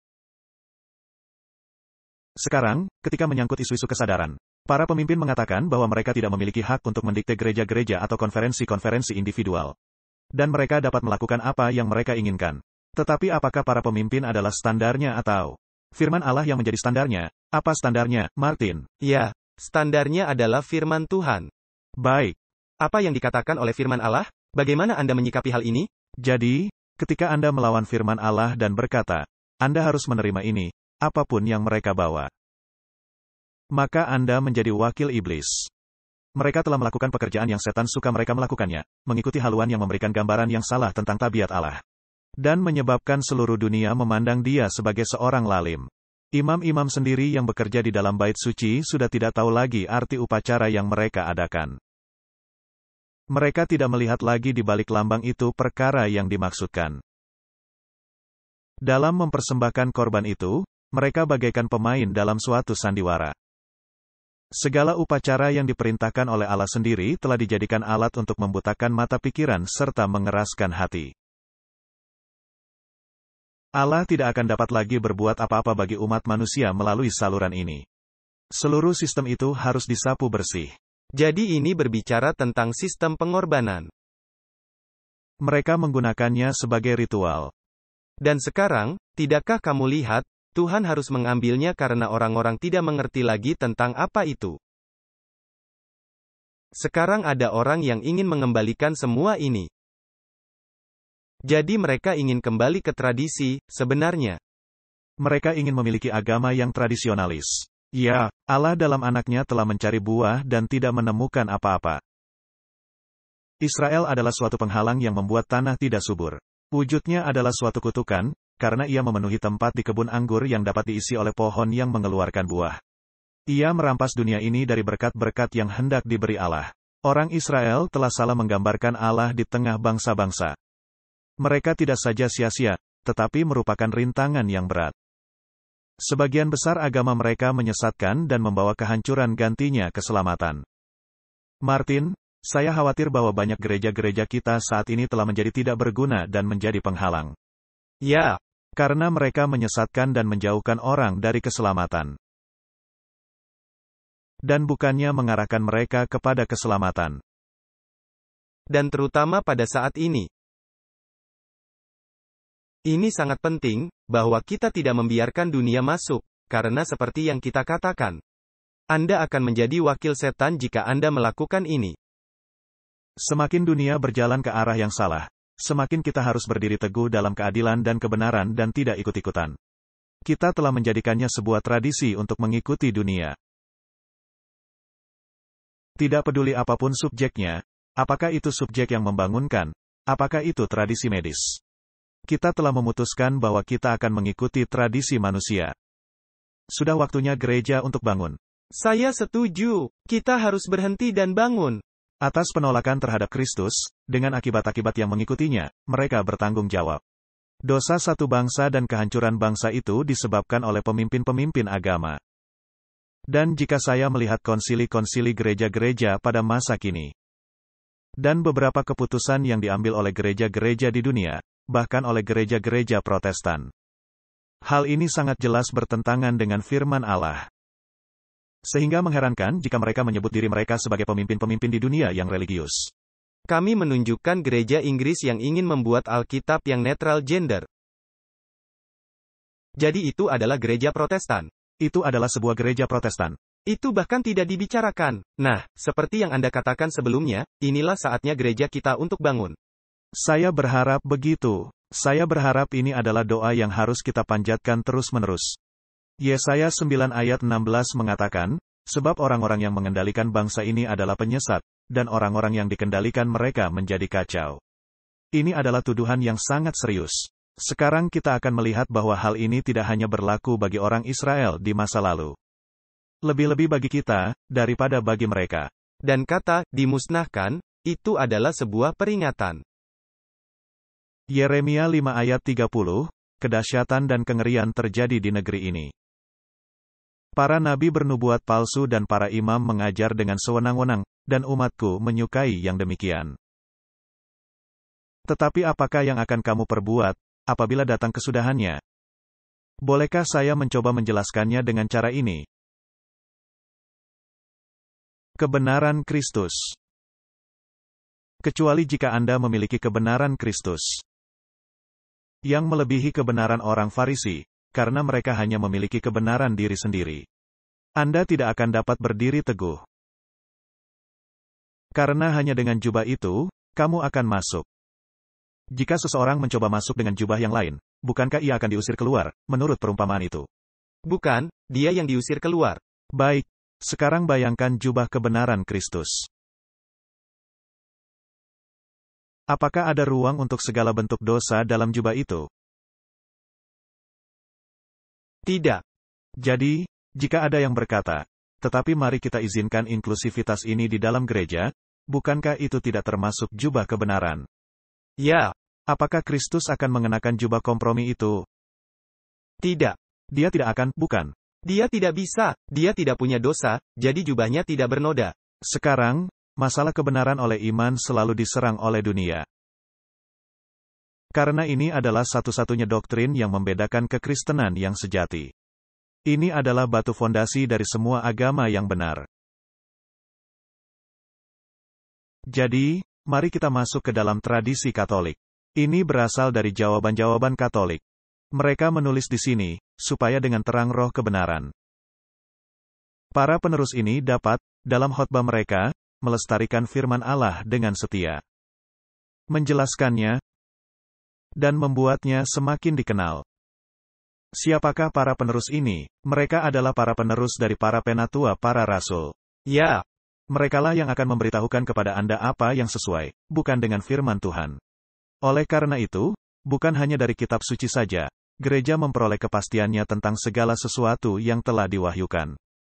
Sekarang, ketika menyangkut isu-isu kesadaran, para pemimpin mengatakan bahwa mereka tidak memiliki hak untuk mendikte gereja-gereja atau konferensi-konferensi individual. Dan mereka dapat melakukan apa yang mereka inginkan. Tetapi apakah para pemimpin adalah standarnya atau firman Allah yang menjadi standarnya? Apa standarnya, Martin? Ya, standarnya adalah firman Tuhan. Baik. Apa yang dikatakan oleh firman Allah? Bagaimana Anda menyikapi hal ini? Jadi, ketika Anda melawan firman Allah dan berkata, Anda harus menerima ini, apapun yang mereka bawa, maka Anda menjadi wakil iblis. Mereka telah melakukan pekerjaan yang setan suka mereka melakukannya, mengikuti haluan yang memberikan gambaran yang salah tentang tabiat Allah. Dan menyebabkan seluruh dunia memandang dia sebagai seorang lalim. Imam-imam sendiri yang bekerja di dalam bait suci sudah tidak tahu lagi arti upacara yang mereka adakan. Mereka tidak melihat lagi di balik lambang itu perkara yang dimaksudkan. Dalam mempersembahkan korban itu, mereka bagaikan pemain dalam suatu sandiwara. Segala upacara yang diperintahkan oleh Allah sendiri telah dijadikan alat untuk membutakan mata pikiran serta mengeraskan hati. Allah tidak akan dapat lagi berbuat apa-apa bagi umat manusia melalui saluran ini. Seluruh sistem itu harus disapu bersih. Jadi ini berbicara tentang sistem pengorbanan. Mereka menggunakannya sebagai ritual. Dan sekarang, tidakkah kamu lihat, Tuhan harus mengambilnya karena orang-orang tidak mengerti lagi tentang apa itu. Sekarang ada orang yang ingin mengembalikan semua ini. Jadi mereka ingin kembali ke tradisi, sebenarnya. Mereka ingin memiliki agama yang tradisionalis. Ya, Allah dalam anaknya telah mencari buah dan tidak menemukan apa-apa. Israel adalah suatu penghalang yang membuat tanah tidak subur. Wujudnya adalah suatu kutukan, karena ia memenuhi tempat di kebun anggur yang dapat diisi oleh pohon yang mengeluarkan buah. Ia merampas dunia ini dari berkat-berkat yang hendak diberi Allah. Orang Israel telah salah menggambarkan Allah di tengah bangsa-bangsa. Mereka tidak saja sia-sia, tetapi merupakan rintangan yang berat. Sebagian besar agama mereka menyesatkan dan membawa kehancuran gantinya keselamatan. Martin, saya khawatir bahwa banyak gereja-gereja kita saat ini telah menjadi tidak berguna dan menjadi penghalang. Ya, karena mereka menyesatkan dan menjauhkan orang dari keselamatan. Dan bukannya mengarahkan mereka kepada keselamatan. Dan terutama pada saat ini. Ini sangat penting, bahwa kita tidak membiarkan dunia masuk, karena seperti yang kita katakan. Anda akan menjadi wakil setan jika Anda melakukan ini. Semakin dunia berjalan ke arah yang salah, semakin kita harus berdiri teguh dalam keadilan dan kebenaran dan tidak ikut-ikutan. Kita telah menjadikannya sebuah tradisi untuk mengikuti dunia. Tidak peduli apapun subjeknya, apakah itu subjek yang membangunkan, apakah itu tradisi medis. Kita telah memutuskan bahwa kita akan mengikuti tradisi manusia. Sudah waktunya gereja untuk bangun. Saya setuju, kita harus berhenti dan bangun. Atas penolakan terhadap Kristus, dengan akibat-akibat yang mengikutinya, mereka bertanggung jawab. Dosa satu bangsa dan kehancuran bangsa itu disebabkan oleh pemimpin-pemimpin agama. Dan jika saya melihat konsili-konsili gereja-gereja pada masa kini, dan beberapa keputusan yang diambil oleh gereja-gereja di dunia, bahkan oleh gereja-gereja Protestan, hal ini sangat jelas bertentangan dengan firman Allah. Sehingga mengherankan jika mereka menyebut diri mereka sebagai pemimpin-pemimpin di dunia yang religius. Kami menunjukkan gereja Inggris yang ingin membuat Alkitab yang netral gender. Jadi itu adalah gereja Protestan. Itu adalah sebuah gereja Protestan. Itu bahkan tidak dibicarakan. Nah, seperti yang Anda katakan sebelumnya, inilah saatnya gereja kita untuk bangun. Saya berharap begitu. Saya berharap ini adalah doa yang harus kita panjatkan terus-menerus. Yesaya sembilan ayat enam belas mengatakan, sebab orang-orang yang mengendalikan bangsa ini adalah penyesat, dan orang-orang yang dikendalikan mereka menjadi kacau. Ini adalah tuduhan yang sangat serius. Sekarang kita akan melihat bahwa hal ini tidak hanya berlaku bagi orang Israel di masa lalu. Lebih-lebih bagi kita, daripada bagi mereka. Dan kata, dimusnahkan, itu adalah sebuah peringatan. Yeremia lima ayat tiga puluh, kedahsyatan dan kengerian terjadi di negeri ini. Para nabi bernubuat palsu dan para imam mengajar dengan sewenang-wenang, dan umatku menyukai yang demikian. Tetapi apakah yang akan kamu perbuat, apabila datang kesudahannya? Bolehkah saya mencoba menjelaskannya dengan cara ini? Kebenaran Kristus. Kecuali jika Anda memiliki kebenaran Kristus, yang melebihi kebenaran orang Farisi, karena mereka hanya memiliki kebenaran diri sendiri. Anda tidak akan dapat berdiri teguh. Karena hanya dengan jubah itu, kamu akan masuk. Jika seseorang mencoba masuk dengan jubah yang lain, bukankah ia akan diusir keluar, menurut perumpamaan itu? Bukan, dia yang diusir keluar. Baik, sekarang bayangkan jubah kebenaran Kristus. Apakah ada ruang untuk segala bentuk dosa dalam jubah itu? Tidak. Jadi, jika ada yang berkata, tetapi mari kita izinkan inklusivitas ini di dalam gereja, bukankah itu tidak termasuk jubah kebenaran? Ya. Apakah Kristus akan mengenakan jubah kompromi itu? Tidak. Dia tidak akan, bukan? Dia tidak bisa, dia tidak punya dosa, jadi jubahnya tidak bernoda. Sekarang, masalah kebenaran oleh iman selalu diserang oleh dunia. Karena ini adalah satu-satunya doktrin yang membedakan kekristenan yang sejati. Ini adalah batu fondasi dari semua agama yang benar. Jadi, mari kita masuk ke dalam tradisi Katolik. Ini berasal dari jawaban-jawaban Katolik. Mereka menulis di sini, supaya dengan terang roh kebenaran. Para penerus ini dapat, dalam khotbah mereka, melestarikan firman Allah dengan setia. Menjelaskannya, dan membuatnya semakin dikenal. Siapakah para penerus ini? Mereka adalah para penerus dari para penatua para rasul. Ya, Merekalah yang akan memberitahukan kepada Anda apa yang sesuai, bukan dengan firman Tuhan. Oleh karena itu, bukan hanya dari kitab suci saja, gereja memperoleh kepastiannya tentang segala sesuatu yang telah diwahyukan.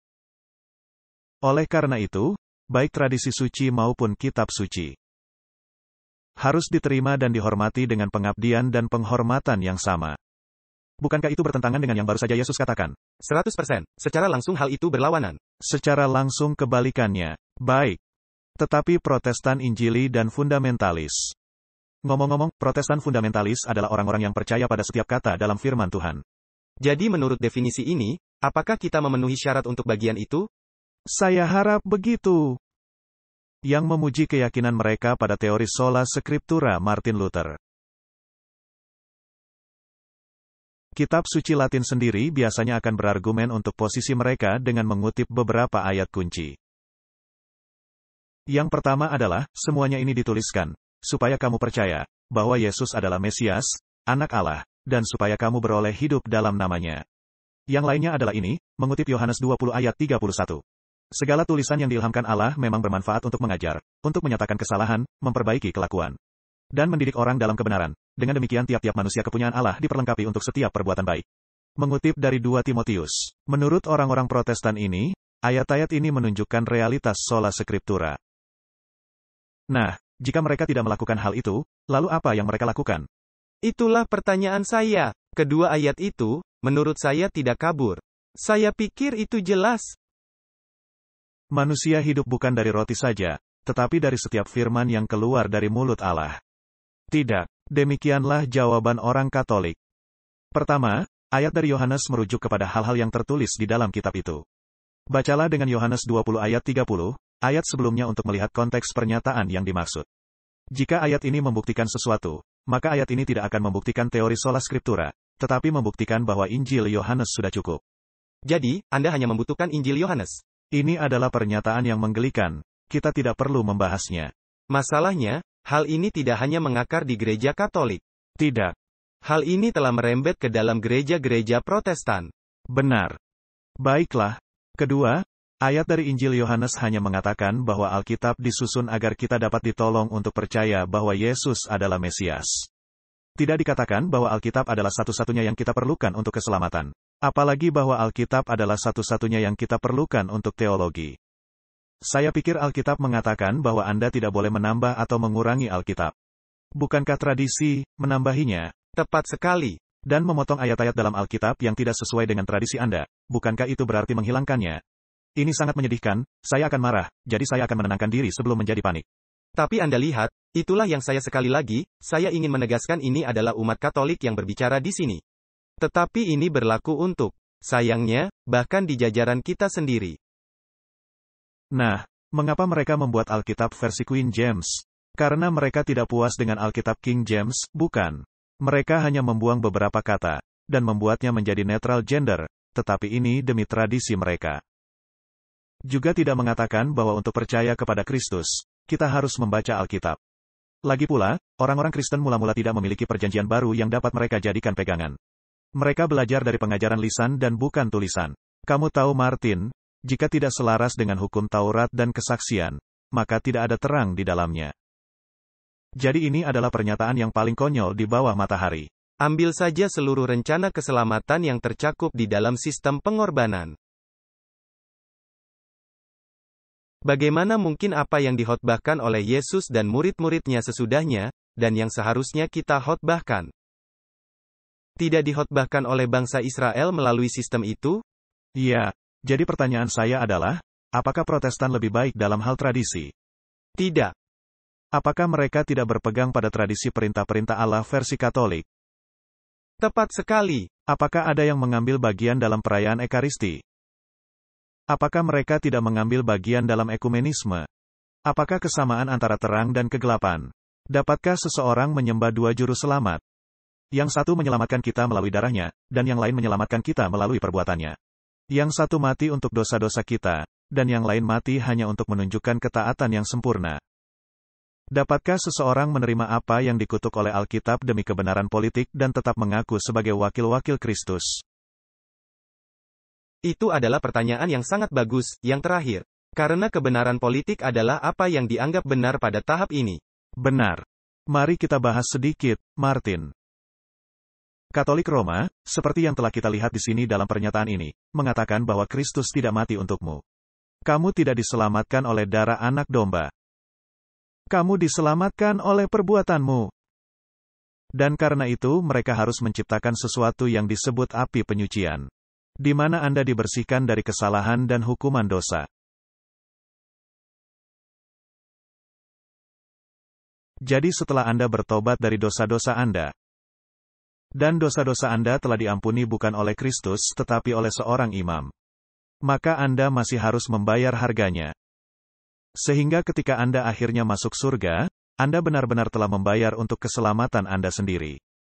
Oleh karena itu, baik tradisi suci maupun kitab suci harus diterima dan dihormati dengan pengabdian dan penghormatan yang sama. Bukankah itu bertentangan dengan yang baru saja Yesus katakan? seratus persen. Secara langsung hal itu berlawanan. Secara langsung kebalikannya. Baik. Tetapi Protestan Injili dan fundamentalis. Ngomong-ngomong, Protestan fundamentalis adalah orang-orang yang percaya pada setiap kata dalam firman Tuhan. Jadi menurut definisi ini, apakah kita memenuhi syarat untuk bagian itu? Saya harap begitu. Yang memuji keyakinan mereka pada teori sola scriptura Martin Luther. Kitab suci Latin sendiri biasanya akan berargumen untuk posisi mereka dengan mengutip beberapa ayat kunci. Yang pertama adalah, semuanya ini dituliskan, supaya kamu percaya, bahwa Yesus adalah Mesias, Anak Allah, dan supaya kamu beroleh hidup dalam namanya. Yang lainnya adalah ini, mengutip Yohanes dua puluh ayat tiga puluh satu. Segala tulisan yang diilhamkan Allah memang bermanfaat untuk mengajar, untuk menyatakan kesalahan, memperbaiki kelakuan, dan mendidik orang dalam kebenaran. Dengan demikian tiap-tiap manusia kepunyaan Allah diperlengkapi untuk setiap perbuatan baik. Mengutip dari dua Timotius. Menurut orang-orang Protestan ini, ayat-ayat ini menunjukkan realitas sola scriptura. Nah, jika mereka tidak melakukan hal itu, lalu apa yang mereka lakukan? Itulah pertanyaan saya. Kedua ayat itu, menurut saya tidak kabur. Saya pikir itu jelas. Manusia hidup bukan dari roti saja, tetapi dari setiap firman yang keluar dari mulut Allah. Tidak, demikianlah jawaban orang Katolik. Pertama, ayat dari Yohanes merujuk kepada hal-hal yang tertulis di dalam kitab itu. Bacalah dengan Yohanes dua puluh ayat tiga puluh, ayat sebelumnya untuk melihat konteks pernyataan yang dimaksud. Jika ayat ini membuktikan sesuatu, maka ayat ini tidak akan membuktikan teori sola scriptura, tetapi membuktikan bahwa Injil Yohanes sudah cukup. Jadi, Anda hanya membutuhkan Injil Yohanes. Ini adalah pernyataan yang menggelikan. Kita tidak perlu membahasnya. Masalahnya, hal ini tidak hanya mengakar di gereja Katolik. Tidak. Hal ini telah merembet ke dalam gereja-gereja Protestan. Benar. Baiklah. Kedua, ayat dari Injil Yohanes hanya mengatakan bahwa Alkitab disusun agar kita dapat ditolong untuk percaya bahwa Yesus adalah Mesias. Tidak dikatakan bahwa Alkitab adalah satu-satunya yang kita perlukan untuk keselamatan. Apalagi bahwa Alkitab adalah satu-satunya yang kita perlukan untuk teologi. Saya pikir Alkitab mengatakan bahwa Anda tidak boleh menambah atau mengurangi Alkitab. Bukankah tradisi menambahinya? Tepat sekali. Dan memotong ayat-ayat dalam Alkitab yang tidak sesuai dengan tradisi Anda, bukankah itu berarti menghilangkannya? Ini sangat menyedihkan, saya akan marah, jadi saya akan menenangkan diri sebelum menjadi panik. Tapi Anda lihat, itulah yang saya sekali lagi, saya ingin menegaskan ini adalah umat Katolik yang berbicara di sini. Tetapi ini berlaku untuk, sayangnya, bahkan di jajaran kita sendiri. Nah, mengapa mereka membuat Alkitab versi Queen James? Karena mereka tidak puas dengan Alkitab King James, bukan. Mereka hanya membuang beberapa kata, dan membuatnya menjadi netral gender, tetapi ini demi tradisi mereka. Juga tidak mengatakan bahwa untuk percaya kepada Kristus, kita harus membaca Alkitab. Lagi pula, orang-orang Kristen mula-mula tidak memiliki perjanjian baru yang dapat mereka jadikan pegangan. Mereka belajar dari pengajaran lisan dan bukan tulisan. Kamu tahu Martin, jika tidak selaras dengan hukum Taurat dan kesaksian, maka tidak ada terang di dalamnya. Jadi ini adalah pernyataan yang paling konyol di bawah matahari. Ambil saja seluruh rencana keselamatan yang tercakup di dalam sistem pengorbanan. Bagaimana mungkin apa yang dihotbahkan oleh Yesus dan murid-muridnya sesudahnya, dan yang seharusnya kita hotbahkan? Tidak dihotbahkan oleh bangsa Israel melalui sistem itu? Iya, jadi pertanyaan saya adalah, apakah Protestan lebih baik dalam hal tradisi? Tidak. Apakah mereka tidak berpegang pada tradisi perintah-perintah Allah versi Katolik? Tepat sekali. Apakah ada yang mengambil bagian dalam perayaan Ekaristi? Apakah mereka tidak mengambil bagian dalam ekumenisme? Apakah kesamaan antara terang dan kegelapan? Dapatkah seseorang menyembah dua juru selamat? Yang satu menyelamatkan kita melalui darahnya, dan yang lain menyelamatkan kita melalui perbuatannya. Yang satu mati untuk dosa-dosa kita, dan yang lain mati hanya untuk menunjukkan ketaatan yang sempurna. Dapatkah seseorang menerima apa yang dikutuk oleh Alkitab demi kebenaran politik dan tetap mengaku sebagai wakil-wakil Kristus? Itu adalah pertanyaan yang sangat bagus, yang terakhir. Karena kebenaran politik adalah apa yang dianggap benar pada tahap ini. Benar. Mari kita bahas sedikit, Martin. Katolik Roma, seperti yang telah kita lihat di sini dalam pernyataan ini, mengatakan bahwa Kristus tidak mati untukmu. Kamu tidak diselamatkan oleh darah anak domba. Kamu diselamatkan oleh perbuatanmu. Dan karena itu mereka harus menciptakan sesuatu yang disebut api penyucian, di mana Anda dibersihkan dari kesalahan dan hukuman dosa. Jadi setelah Anda bertobat dari dosa-dosa Anda, dan dosa-dosa Anda telah diampuni bukan oleh Kristus tetapi oleh seorang imam, maka Anda masih harus membayar harganya. Sehingga ketika Anda akhirnya masuk surga, Anda benar-benar telah membayar untuk keselamatan Anda sendiri.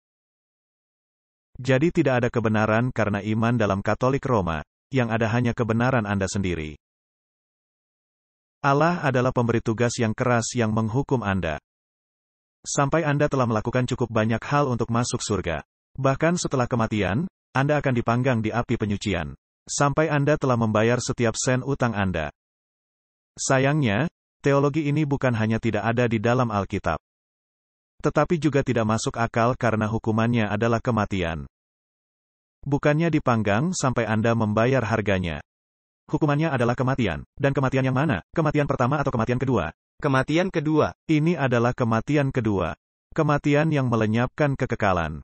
Jadi tidak ada kebenaran karena iman dalam Katolik Roma, yang ada hanya kebenaran Anda sendiri. Allah adalah pemberi tugas yang keras yang menghukum Anda. Sampai Anda telah melakukan cukup banyak hal untuk masuk surga. Bahkan setelah kematian, Anda akan dipanggang di api penyucian. Sampai Anda telah membayar setiap sen utang Anda. Sayangnya, teologi ini bukan hanya tidak ada di dalam Alkitab, tetapi juga tidak masuk akal karena hukumannya adalah kematian. Bukannya dipanggang sampai Anda membayar harganya. Hukumannya adalah kematian. Dan kematian yang mana? Kematian pertama atau kematian kedua? Kematian kedua. Ini adalah kematian kedua. Kematian yang melenyapkan kekekalan.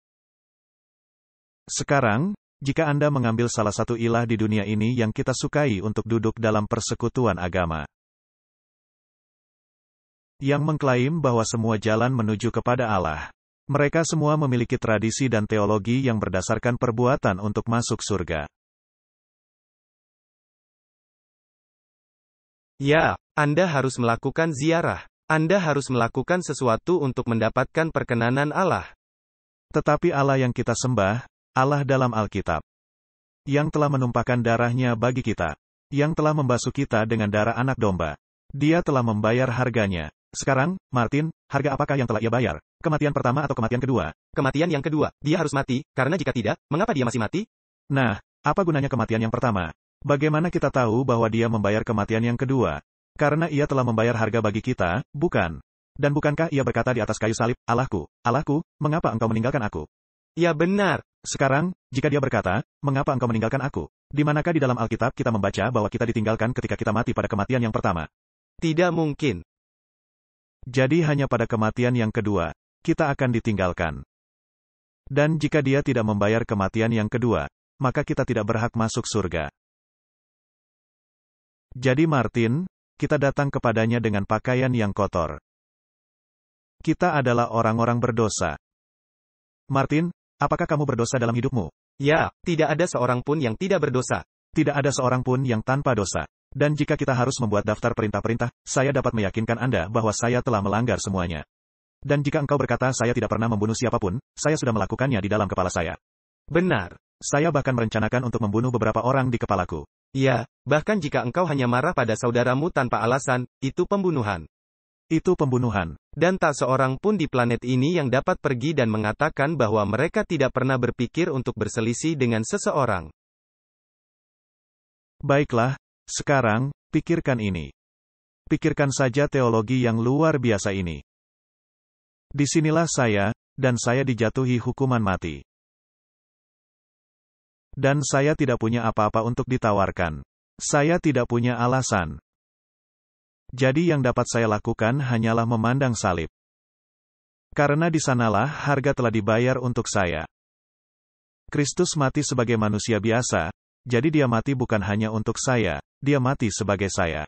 Sekarang, jika Anda mengambil salah satu ilah di dunia ini yang kita sukai untuk duduk dalam persekutuan agama, yang mengklaim bahwa semua jalan menuju kepada Allah, mereka semua memiliki tradisi dan teologi yang berdasarkan perbuatan untuk masuk surga. Ya, Anda harus melakukan ziarah. Anda harus melakukan sesuatu untuk mendapatkan perkenanan Allah. Tetapi Allah yang kita sembah, Allah dalam Alkitab, yang telah menumpahkan darahnya bagi kita, yang telah membasuh kita dengan darah anak domba. Dia telah membayar harganya. Sekarang, Martin, harga apakah yang telah ia bayar? Kematian pertama atau kematian kedua? Kematian yang kedua. Dia harus mati, karena jika tidak, mengapa dia masih mati? Nah, apa gunanya kematian yang pertama? Bagaimana kita tahu bahwa dia membayar kematian yang kedua? Karena ia telah membayar harga bagi kita, bukan? Dan bukankah ia berkata di atas kayu salib, Allahku, Allahku, mengapa engkau meninggalkan aku? Ya benar. Sekarang, jika dia berkata, mengapa engkau meninggalkan aku? Di manakah di dalam Alkitab kita membaca bahwa kita ditinggalkan ketika kita mati pada kematian yang pertama? Tidak mungkin. Jadi hanya pada kematian yang kedua, kita akan ditinggalkan. Dan jika dia tidak membayar kematian yang kedua, maka kita tidak berhak masuk surga. Jadi Martin, kita datang kepadanya dengan pakaian yang kotor. Kita adalah orang-orang berdosa. Martin, apakah kamu berdosa dalam hidupmu? Ya, tidak ada seorang pun yang tidak berdosa. Tidak ada seorang pun yang tanpa dosa. Dan jika kita harus membuat daftar perintah-perintah, saya dapat meyakinkan Anda bahwa saya telah melanggar semuanya. Dan jika engkau berkata saya tidak pernah membunuh siapapun, saya sudah melakukannya di dalam kepala saya. Benar. Saya bahkan merencanakan untuk membunuh beberapa orang di kepalaku. Ya, bahkan jika engkau hanya marah pada saudaramu tanpa alasan, itu pembunuhan. Itu pembunuhan. Dan tak seorang pun di planet ini yang dapat pergi dan mengatakan bahwa mereka tidak pernah berpikir untuk berselisih dengan seseorang. Baiklah, sekarang, pikirkan ini. Pikirkan saja teologi yang luar biasa ini. Disinilah saya, dan saya dijatuhi hukuman mati. Dan saya tidak punya apa-apa untuk ditawarkan. Saya tidak punya alasan. Jadi yang dapat saya lakukan hanyalah memandang salib. Karena di sanalah harga telah dibayar untuk saya. Kristus mati sebagai manusia biasa, jadi dia mati bukan hanya untuk saya, dia mati sebagai saya.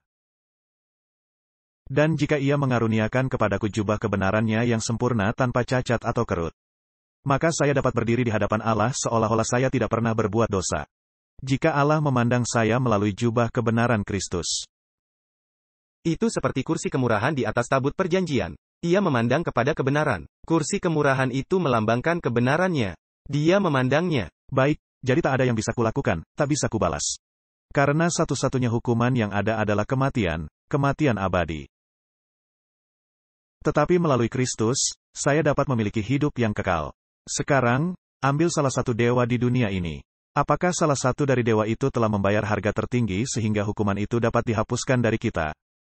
Dan jika ia mengaruniakan kepadaku jubah kebenarannya yang sempurna tanpa cacat atau kerut, maka saya dapat berdiri di hadapan Allah seolah-olah saya tidak pernah berbuat dosa. Jika Allah memandang saya melalui jubah kebenaran Kristus. Itu seperti kursi kemurahan di atas tabut perjanjian. Ia memandang kepada kebenaran. Kursi kemurahan itu melambangkan kebenarannya. Dia memandangnya. Baik, jadi tak ada yang bisa kulakukan, tak bisa kubalas. Karena satu-satunya hukuman yang ada adalah kematian, kematian abadi. Tetapi melalui Kristus, saya dapat memiliki hidup yang kekal. Sekarang, ambil salah satu dewa di dunia ini. Apakah salah satu dari dewa itu telah membayar harga tertinggi sehingga hukuman itu dapat dihapuskan dari kita?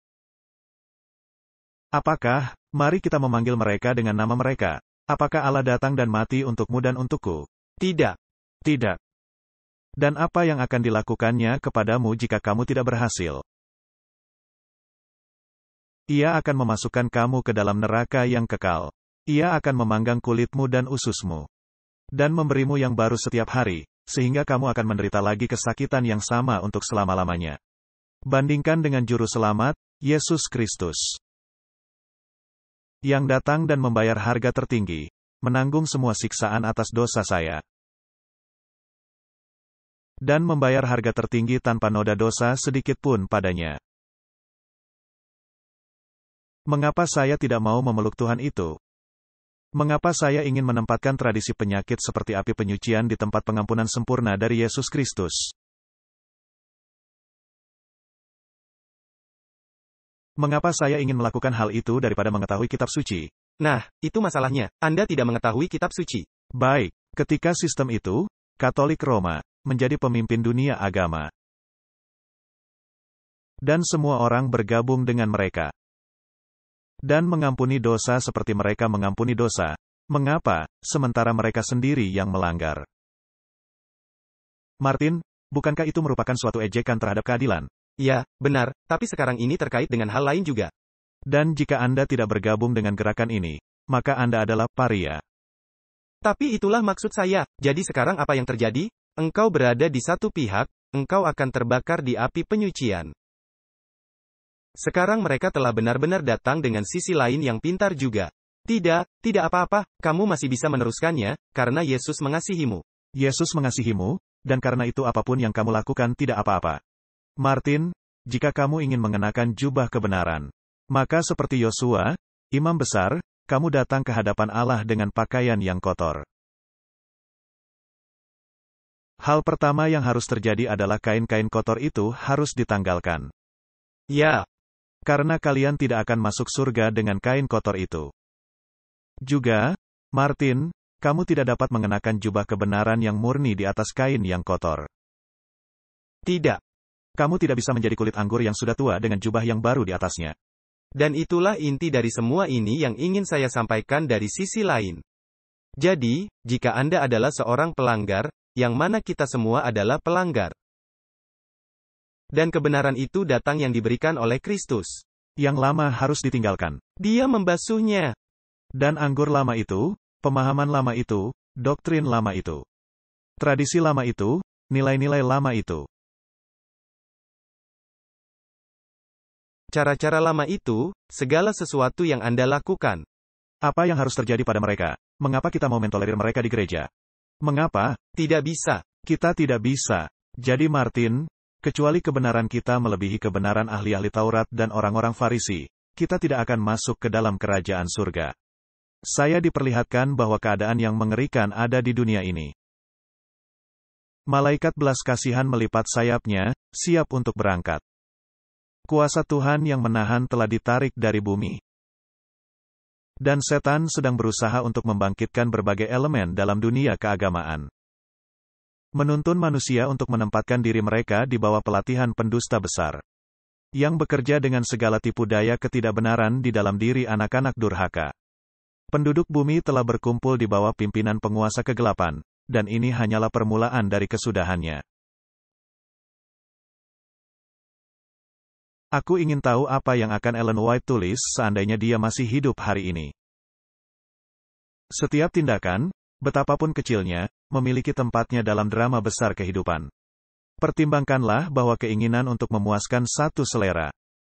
Apakah, mari kita memanggil mereka dengan nama mereka. Apakah Allah datang dan mati untukmu dan untukku? Tidak. Tidak. Dan apa yang akan dilakukannya kepadamu jika kamu tidak berhasil? Ia akan memasukkan kamu ke dalam neraka yang kekal. Ia akan memanggang kulitmu dan ususmu. Dan memberimu yang baru setiap hari, sehingga kamu akan menderita lagi kesakitan yang sama untuk selama-lamanya. Bandingkan dengan Juru Selamat, Yesus Kristus, yang datang dan membayar harga tertinggi, menanggung semua siksaan atas dosa saya, dan membayar harga tertinggi tanpa noda dosa sedikit pun padanya. Mengapa saya tidak mau memeluk Tuhan itu? Mengapa saya ingin menempatkan tradisi penyakit seperti api penyucian di tempat pengampunan sempurna dari Yesus Kristus? Mengapa saya ingin melakukan hal itu daripada mengetahui kitab suci? Nah, itu masalahnya. Anda tidak mengetahui kitab suci. Baik, ketika sistem itu, Katolik Roma, menjadi pemimpin dunia agama. Dan semua orang bergabung dengan mereka. Dan mengampuni dosa seperti mereka mengampuni dosa. Mengapa, sementara mereka sendiri yang melanggar? Martin, bukankah itu merupakan suatu ejekan terhadap keadilan? Ya, benar, tapi sekarang ini terkait dengan hal lain juga. Dan jika Anda tidak bergabung dengan gerakan ini, maka Anda adalah paria. Tapi itulah maksud saya. Jadi sekarang apa yang terjadi? Engkau berada di satu pihak, engkau akan terbakar di api penyucian. Sekarang mereka telah benar-benar datang dengan sisi lain yang pintar juga. Tidak, tidak apa-apa, kamu masih bisa meneruskannya, karena Yesus mengasihimu. Yesus mengasihimu, dan karena itu apapun yang kamu lakukan tidak apa-apa. Martin, jika kamu ingin mengenakan jubah kebenaran, maka seperti Yosua, imam besar, kamu datang ke hadapan Allah dengan pakaian yang kotor. Hal pertama yang harus terjadi adalah kain-kain kotor itu harus ditanggalkan. Ya. Karena kalian tidak akan masuk surga dengan kain kotor itu. Juga, Martin, kamu tidak dapat mengenakan jubah kebenaran yang murni di atas kain yang kotor. Tidak. Kamu tidak bisa menjadi kulit anggur yang sudah tua dengan jubah yang baru di atasnya. Dan itulah inti dari semua ini yang ingin saya sampaikan dari sisi lain. Jadi, jika Anda adalah seorang pelanggar, yang mana kita semua adalah pelanggar. Dan kebenaran itu datang yang diberikan oleh Kristus. Yang lama harus ditinggalkan. Dia membasuhnya. Dan anggur lama itu, pemahaman lama itu, doktrin lama itu, tradisi lama itu, nilai-nilai lama itu, cara-cara lama itu, segala sesuatu yang Anda lakukan. Apa yang harus terjadi pada mereka? Mengapa kita mau mentolerir mereka di gereja? Mengapa? Tidak bisa. Kita tidak bisa. Jadi Martin, kecuali kebenaran kita melebihi kebenaran ahli-ahli Taurat dan orang-orang Farisi, kita tidak akan masuk ke dalam kerajaan surga. Saya diperlihatkan bahwa keadaan yang mengerikan ada di dunia ini. Malaikat belas kasihan melipat sayapnya, siap untuk berangkat. Kuasa Tuhan yang menahan telah ditarik dari bumi. Dan setan sedang berusaha untuk membangkitkan berbagai elemen dalam dunia keagamaan. Menuntun manusia untuk menempatkan diri mereka di bawah pelatihan pendusta besar. Yang bekerja dengan segala tipu daya ketidakbenaran di dalam diri anak-anak durhaka. Penduduk bumi telah berkumpul di bawah pimpinan penguasa kegelapan, dan ini hanyalah permulaan dari kesudahannya. Aku ingin tahu apa yang akan Ellen White tulis seandainya dia masih hidup hari ini. Setiap tindakan, betapapun kecilnya, memiliki tempatnya dalam drama besar kehidupan. Pertimbangkanlah bahwa keinginan untuk memuaskan satu selera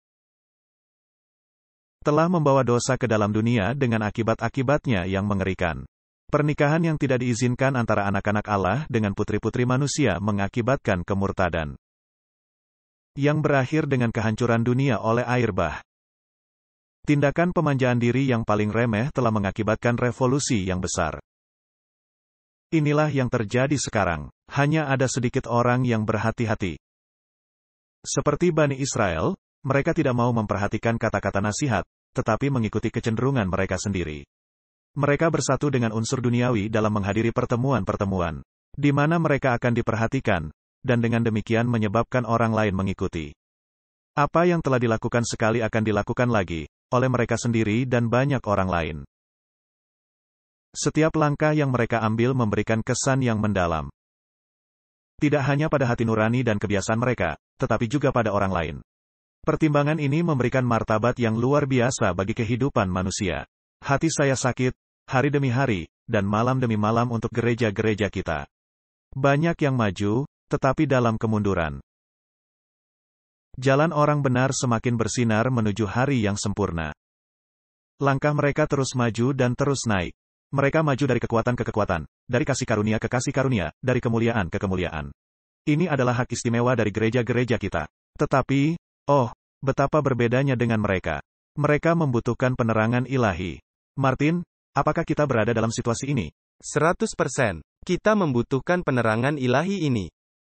telah membawa dosa ke dalam dunia dengan akibat-akibatnya yang mengerikan. Pernikahan yang tidak diizinkan antara anak-anak Allah dengan putri-putri manusia mengakibatkan kemurtadan. Yang berakhir dengan kehancuran dunia oleh air bah. Tindakan pemanjaan diri yang paling remeh telah mengakibatkan revolusi yang besar. Inilah yang terjadi sekarang. Hanya ada sedikit orang yang berhati-hati. Seperti Bani Israel, mereka tidak mau memperhatikan kata-kata nasihat, tetapi mengikuti kecenderungan mereka sendiri. Mereka bersatu dengan unsur duniawi dalam menghadiri pertemuan-pertemuan, di mana mereka akan diperhatikan, dan dengan demikian menyebabkan orang lain mengikuti. Apa yang telah dilakukan sekali akan dilakukan lagi, oleh mereka sendiri dan banyak orang lain. Setiap langkah yang mereka ambil memberikan kesan yang mendalam. Tidak hanya pada hati nurani dan kebiasaan mereka, tetapi juga pada orang lain. Pertimbangan ini memberikan martabat yang luar biasa bagi kehidupan manusia. Hati saya sakit, hari demi hari, dan malam demi malam untuk gereja-gereja kita. Banyak yang maju, tetapi dalam kemunduran. Jalan orang benar semakin bersinar menuju hari yang sempurna. Langkah mereka terus maju dan terus naik. Mereka maju dari kekuatan ke kekuatan, dari kasih karunia ke kasih karunia, dari kemuliaan ke kemuliaan. Ini adalah hak istimewa dari gereja-gereja kita. Tetapi, oh, betapa berbedanya dengan mereka. Mereka membutuhkan penerangan ilahi. Martin, apakah kita berada dalam situasi ini? seratus persen. Kita membutuhkan penerangan ilahi ini.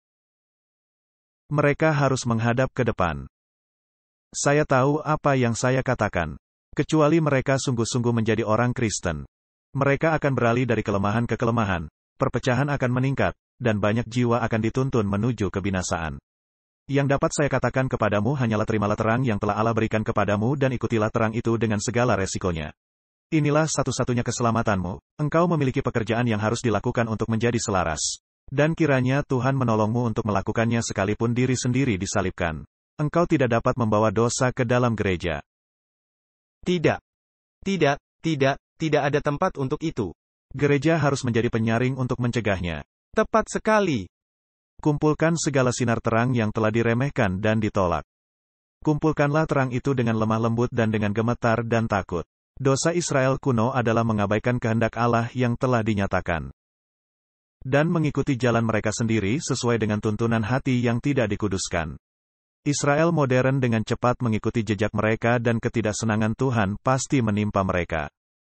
Mereka harus menghadap ke depan. Saya tahu apa yang saya katakan. Kecuali mereka sungguh-sungguh menjadi orang Kristen. Mereka akan beralih dari kelemahan ke kelemahan, perpecahan akan meningkat, dan banyak jiwa akan dituntun menuju kebinasaan. Yang dapat saya katakan kepadamu hanyalah terimalah terang yang telah Allah berikan kepadamu dan ikutilah terang itu dengan segala resikonya. Inilah satu-satunya keselamatanmu. Engkau memiliki pekerjaan yang harus dilakukan untuk menjadi selaras. Dan kiranya Tuhan menolongmu untuk melakukannya sekalipun diri sendiri disalibkan. Engkau tidak dapat membawa dosa ke dalam gereja. Tidak. Tidak, tidak. Tidak ada tempat untuk itu. Gereja harus menjadi penyaring untuk mencegahnya. Tepat sekali. Kumpulkan segala sinar terang yang telah diremehkan dan ditolak. Kumpulkanlah terang itu dengan lemah lembut dan dengan gemetar dan takut. Dosa Israel kuno adalah mengabaikan kehendak Allah yang telah dinyatakan. Dan mengikuti jalan mereka sendiri sesuai dengan tuntunan hati yang tidak dikuduskan. Israel modern dengan cepat mengikuti jejak mereka dan ketidaksenangan Tuhan pasti menimpa mereka.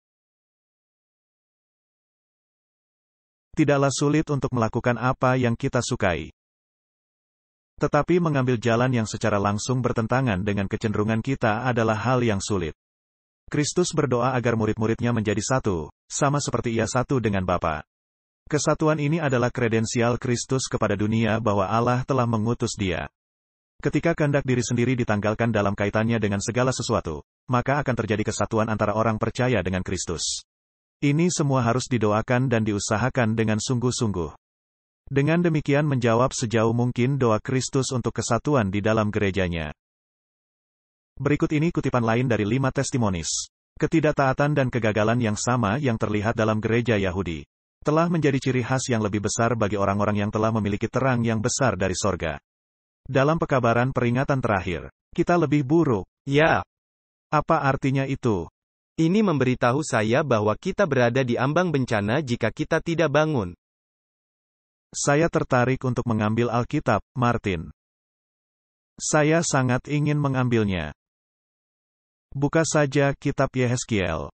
Tidaklah sulit untuk melakukan apa yang kita sukai. Tetapi mengambil jalan yang secara langsung bertentangan dengan kecenderungan kita adalah hal yang sulit. Kristus berdoa agar murid-muridnya menjadi satu, sama seperti ia satu dengan Bapa. Kesatuan ini adalah kredensial Kristus kepada dunia bahwa Allah telah mengutus Dia. Ketika kehendak diri sendiri ditanggalkan dalam kaitannya dengan segala sesuatu, maka akan terjadi kesatuan antara orang percaya dengan Kristus. Ini semua harus didoakan dan diusahakan dengan sungguh-sungguh. Dengan demikian menjawab sejauh mungkin doa Kristus untuk kesatuan di dalam gerejanya. Berikut ini kutipan lain dari lima Testimonis. Ketidaktaatan dan kegagalan yang sama yang terlihat dalam gereja Yahudi telah menjadi ciri khas yang lebih besar bagi orang-orang yang telah memiliki terang yang besar dari sorga. Dalam pekabaran peringatan terakhir, kita lebih buruk. Ya. Apa artinya itu? Ini memberitahu saya bahwa kita berada di ambang bencana jika kita tidak bangun. Saya tertarik untuk mengambil Alkitab, Martin. Saya sangat ingin mengambilnya. Buka saja kitab Yehezkiel.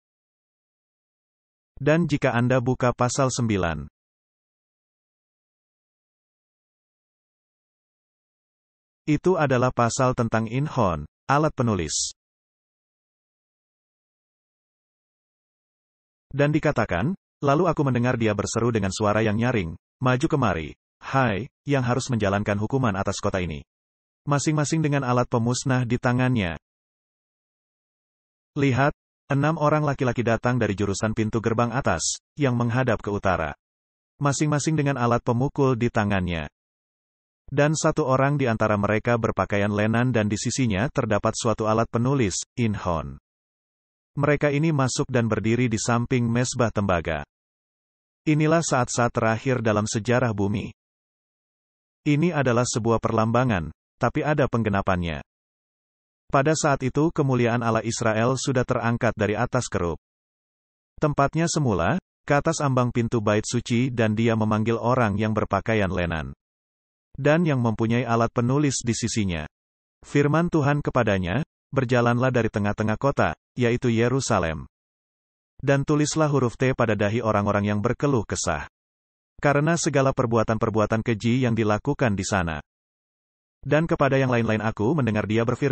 Dan jika Anda buka pasal sembilan. Itu adalah pasal tentang Inhon, alat penulis. Dan dikatakan, lalu aku mendengar dia berseru dengan suara yang nyaring, maju kemari, hai, yang harus menjalankan hukuman atas kota ini. Masing-masing dengan alat pemusnah di tangannya. Lihat, enam orang laki-laki datang dari jurusan pintu gerbang atas, yang menghadap ke utara. Masing-masing dengan alat pemukul di tangannya. Dan satu orang di antara mereka berpakaian lenan dan di sisinya terdapat suatu alat penulis, Inhon. Mereka ini masuk dan berdiri di samping mezbah tembaga. Inilah saat-saat terakhir dalam sejarah bumi. Ini adalah sebuah perlambangan, tapi ada penggenapannya. Pada saat itu kemuliaan Allah Israel sudah terangkat dari atas kerub. Tempatnya semula, ke atas ambang pintu bait suci dan dia memanggil orang yang berpakaian lenan. Dan yang mempunyai alat penulis di sisinya. Firman Tuhan kepadanya, berjalanlah dari tengah-tengah kota, yaitu Yerusalem. Dan tulislah huruf T pada dahi orang-orang yang berkeluh kesah. Karena segala perbuatan-perbuatan keji yang dilakukan di sana. Dan kepada yang lain-lain aku mendengar dia berfirman,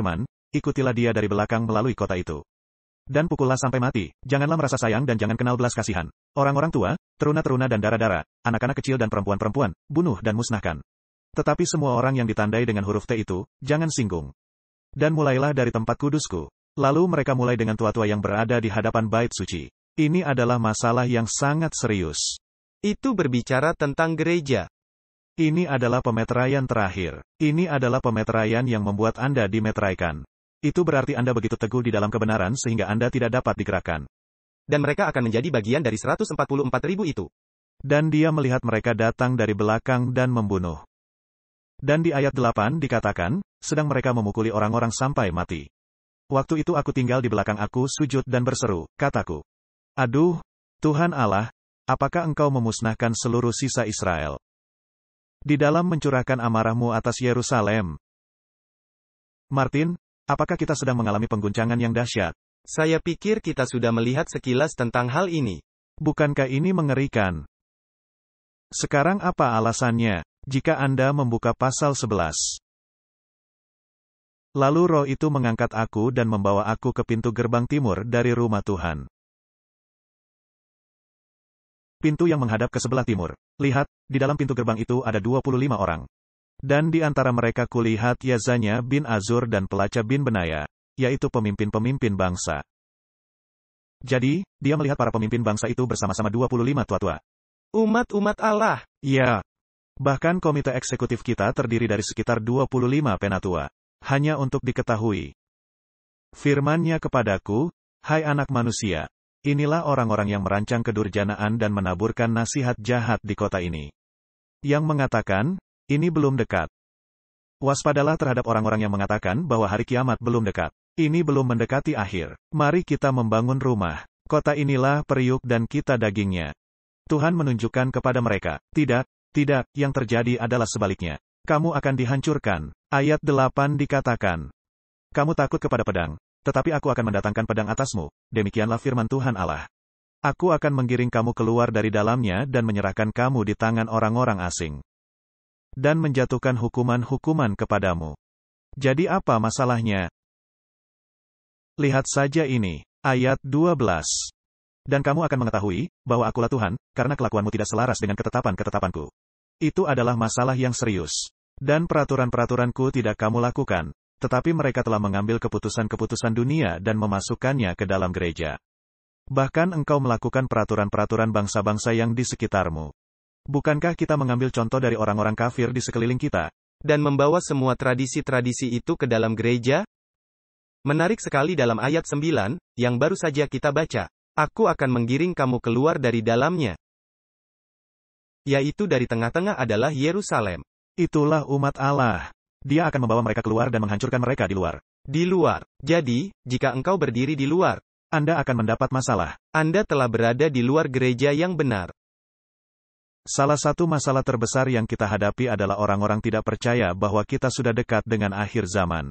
ikutilah dia dari belakang melalui kota itu. Dan pukullah sampai mati, janganlah merasa sayang dan jangan kenal belas kasihan. Orang-orang tua, teruna-teruna dan dara-dara, anak-anak kecil dan perempuan-perempuan, bunuh dan musnahkan. Tetapi semua orang yang ditandai dengan huruf T itu, jangan singgung. Dan mulailah dari tempat kudusku. Lalu mereka mulai dengan tua-tua yang berada di hadapan bait suci. Ini adalah masalah yang sangat serius. Itu berbicara tentang gereja. Ini adalah pemeteraian terakhir. Ini adalah pemeteraian yang membuat Anda dimeteraikan. Itu berarti Anda begitu teguh di dalam kebenaran sehingga Anda tidak dapat digerakkan. Dan mereka akan menjadi bagian dari seratus empat puluh empat ribu itu. Dan dia melihat mereka datang dari belakang dan membunuh. Dan di ayat delapan dikatakan, sedang mereka memukuli orang-orang sampai mati. Waktu itu aku tinggal di belakang aku sujud dan berseru, kataku. Aduh, Tuhan Allah, apakah engkau memusnahkan seluruh sisa Israel? Di dalam mencurahkan amarahmu atas Yerusalem. Martin, apakah kita sedang mengalami pengguncangan yang dahsyat? Saya pikir kita sudah melihat sekilas tentang hal ini. Bukankah ini mengerikan? Sekarang apa alasannya, jika Anda membuka pasal sebelas? Lalu roh itu mengangkat aku dan membawa aku ke pintu gerbang timur dari rumah Tuhan. Pintu yang menghadap ke sebelah timur. Lihat, di dalam pintu gerbang itu ada dua puluh lima orang. Dan di antara mereka kulihat Yazanya bin Azur dan Pelaca bin Benaya, yaitu pemimpin-pemimpin bangsa. Jadi, dia melihat para pemimpin bangsa itu bersama-sama dua puluh lima tua-tua. Umat-umat Allah. Ya. Bahkan komite eksekutif kita terdiri dari sekitar dua puluh lima penatua. Hanya untuk diketahui. Firman-Nya kepadaku, hai anak manusia, inilah orang-orang yang merancang kedurjanaan dan menaburkan nasihat jahat di kota ini. Yang mengatakan, ini belum dekat. Waspadalah terhadap orang-orang yang mengatakan bahwa hari kiamat belum dekat. Ini belum mendekati akhir. Mari kita membangun rumah. Kota inilah periuk dan kita dagingnya. Tuhan menunjukkan kepada mereka, tidak, tidak, yang terjadi adalah sebaliknya. Kamu akan dihancurkan. Ayat delapan dikatakan, kamu takut kepada pedang, tetapi aku akan mendatangkan pedang atasmu. Demikianlah firman Tuhan Allah. Aku akan menggiring kamu keluar dari dalamnya dan menyerahkan kamu di tangan orang-orang asing. Dan menjatuhkan hukuman-hukuman kepadamu. Jadi apa masalahnya? Lihat saja ini, ayat dua belas. Dan kamu akan mengetahui, bahwa akulah Tuhan, karena kelakuanmu tidak selaras dengan ketetapan-ketetapanku. Itu adalah masalah yang serius. Dan peraturan-peraturanku tidak kamu lakukan, tetapi mereka telah mengambil keputusan-keputusan dunia dan memasukkannya ke dalam gereja. Bahkan engkau melakukan peraturan-peraturan bangsa-bangsa yang di sekitarmu. Bukankah kita mengambil contoh dari orang-orang kafir di sekeliling kita? Dan membawa semua tradisi-tradisi itu ke dalam gereja? Menarik sekali dalam ayat sembilan, yang baru saja kita baca. Aku akan menggiring kamu keluar dari dalamnya. Yaitu dari tengah-tengah adalah Yerusalem. Itulah umat Allah. Dia akan membawa mereka keluar dan menghancurkan mereka di luar. Di luar. Jadi, jika engkau berdiri di luar, Anda akan mendapat masalah. Anda telah berada di luar gereja yang benar. Salah satu masalah terbesar yang kita hadapi adalah orang-orang tidak percaya bahwa kita sudah dekat dengan akhir zaman.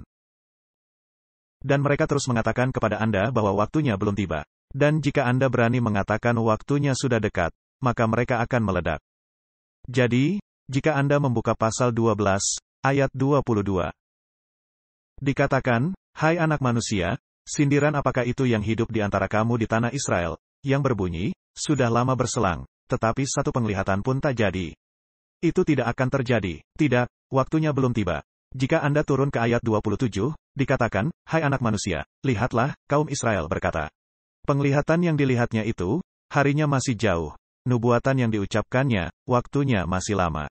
Dan mereka terus mengatakan kepada Anda bahwa waktunya belum tiba. Dan jika Anda berani mengatakan waktunya sudah dekat, maka mereka akan meledak. Jadi, jika Anda membuka pasal dua belas, ayat dua puluh dua. Dikatakan, hai anak manusia, sindiran apakah itu yang hidup di antara kamu di tanah Israel, yang berbunyi, sudah lama berselang, tetapi satu penglihatan pun tak jadi. Itu tidak akan terjadi. Tidak, waktunya belum tiba. Jika Anda turun ke ayat dua puluh tujuh, dikatakan, hai anak manusia, lihatlah, kaum Israel berkata. Penglihatan yang dilihatnya itu, harinya masih jauh. Nubuatan yang diucapkannya, waktunya masih lama.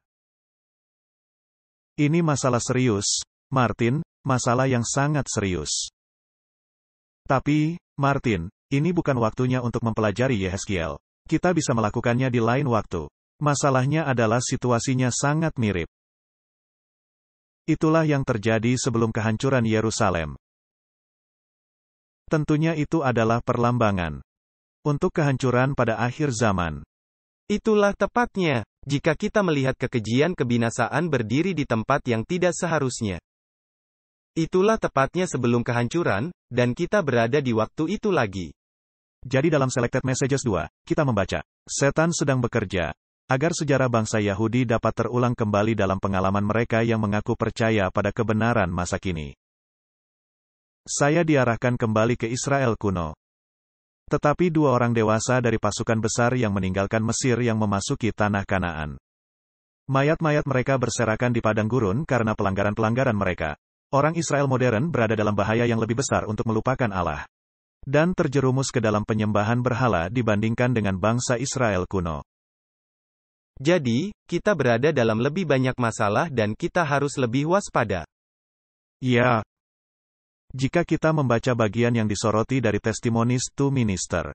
Ini masalah serius, Martin, masalah yang sangat serius. Tapi, Martin, ini bukan waktunya untuk mempelajari Yehezkiel. Kita bisa melakukannya di lain waktu. Masalahnya adalah situasinya sangat mirip. Itulah yang terjadi sebelum kehancuran Yerusalem. Tentunya itu adalah perlambangan untuk kehancuran pada akhir zaman. Itulah tepatnya, jika kita melihat kekejian kebinasaan berdiri di tempat yang tidak seharusnya. Itulah tepatnya sebelum kehancuran, dan kita berada di waktu itu lagi. Jadi dalam Selected Messages dua, kita membaca, setan sedang bekerja, agar sejarah bangsa Yahudi dapat terulang kembali dalam pengalaman mereka yang mengaku percaya pada kebenaran masa kini. Saya diarahkan kembali ke Israel kuno. Tetapi dua orang dewasa dari pasukan besar yang meninggalkan Mesir yang memasuki tanah Kanaan. Mayat-mayat mereka berserakan di padang gurun karena pelanggaran-pelanggaran mereka. Orang Israel modern berada dalam bahaya yang lebih besar untuk melupakan Allah. Dan terjerumus ke dalam penyembahan berhala dibandingkan dengan bangsa Israel kuno. Jadi, kita berada dalam lebih banyak masalah dan kita harus lebih waspada. Ya. Jika kita membaca bagian yang disoroti dari Testimonies to Minister.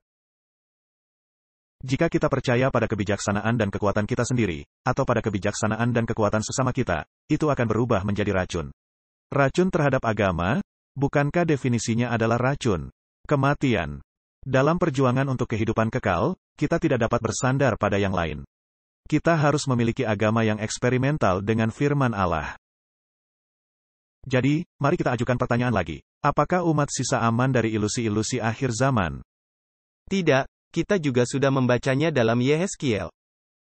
Jika kita percaya pada kebijaksanaan dan kekuatan kita sendiri, atau pada kebijaksanaan dan kekuatan sesama kita, itu akan berubah menjadi racun. Racun terhadap agama, bukankah definisinya adalah racun? Kematian. Dalam perjuangan untuk kehidupan kekal, kita tidak dapat bersandar pada yang lain. Kita harus memiliki agama yang eksperimental dengan firman Allah. Jadi, mari kita ajukan pertanyaan lagi. Apakah umat sisa aman dari ilusi-ilusi akhir zaman? Tidak. Kita juga sudah membacanya dalam Yehezkiel.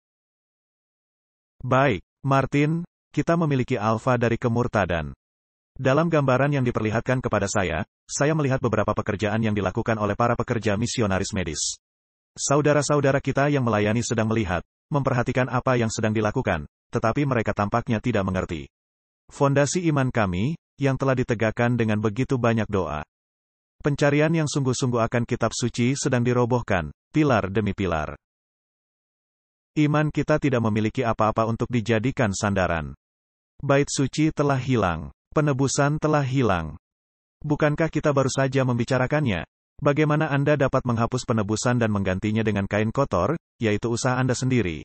Baik, Martin, kita memiliki alfa dari kemurtadan. Dalam gambaran yang diperlihatkan kepada saya, saya melihat beberapa pekerjaan yang dilakukan oleh para pekerja misionaris medis. Saudara-saudara kita yang melayani sedang melihat, memperhatikan apa yang sedang dilakukan, tetapi mereka tampaknya tidak mengerti. Fondasi iman kami, yang telah ditegakkan dengan begitu banyak doa. Pencarian yang sungguh-sungguh akan kitab suci sedang dirobohkan, pilar demi pilar. Iman kita tidak memiliki apa-apa untuk dijadikan sandaran. Bait suci telah hilang. Penebusan telah hilang. Bukankah kita baru saja membicarakannya? Bagaimana Anda dapat menghapus penebusan dan menggantinya dengan kain kotor, yaitu usaha Anda sendiri?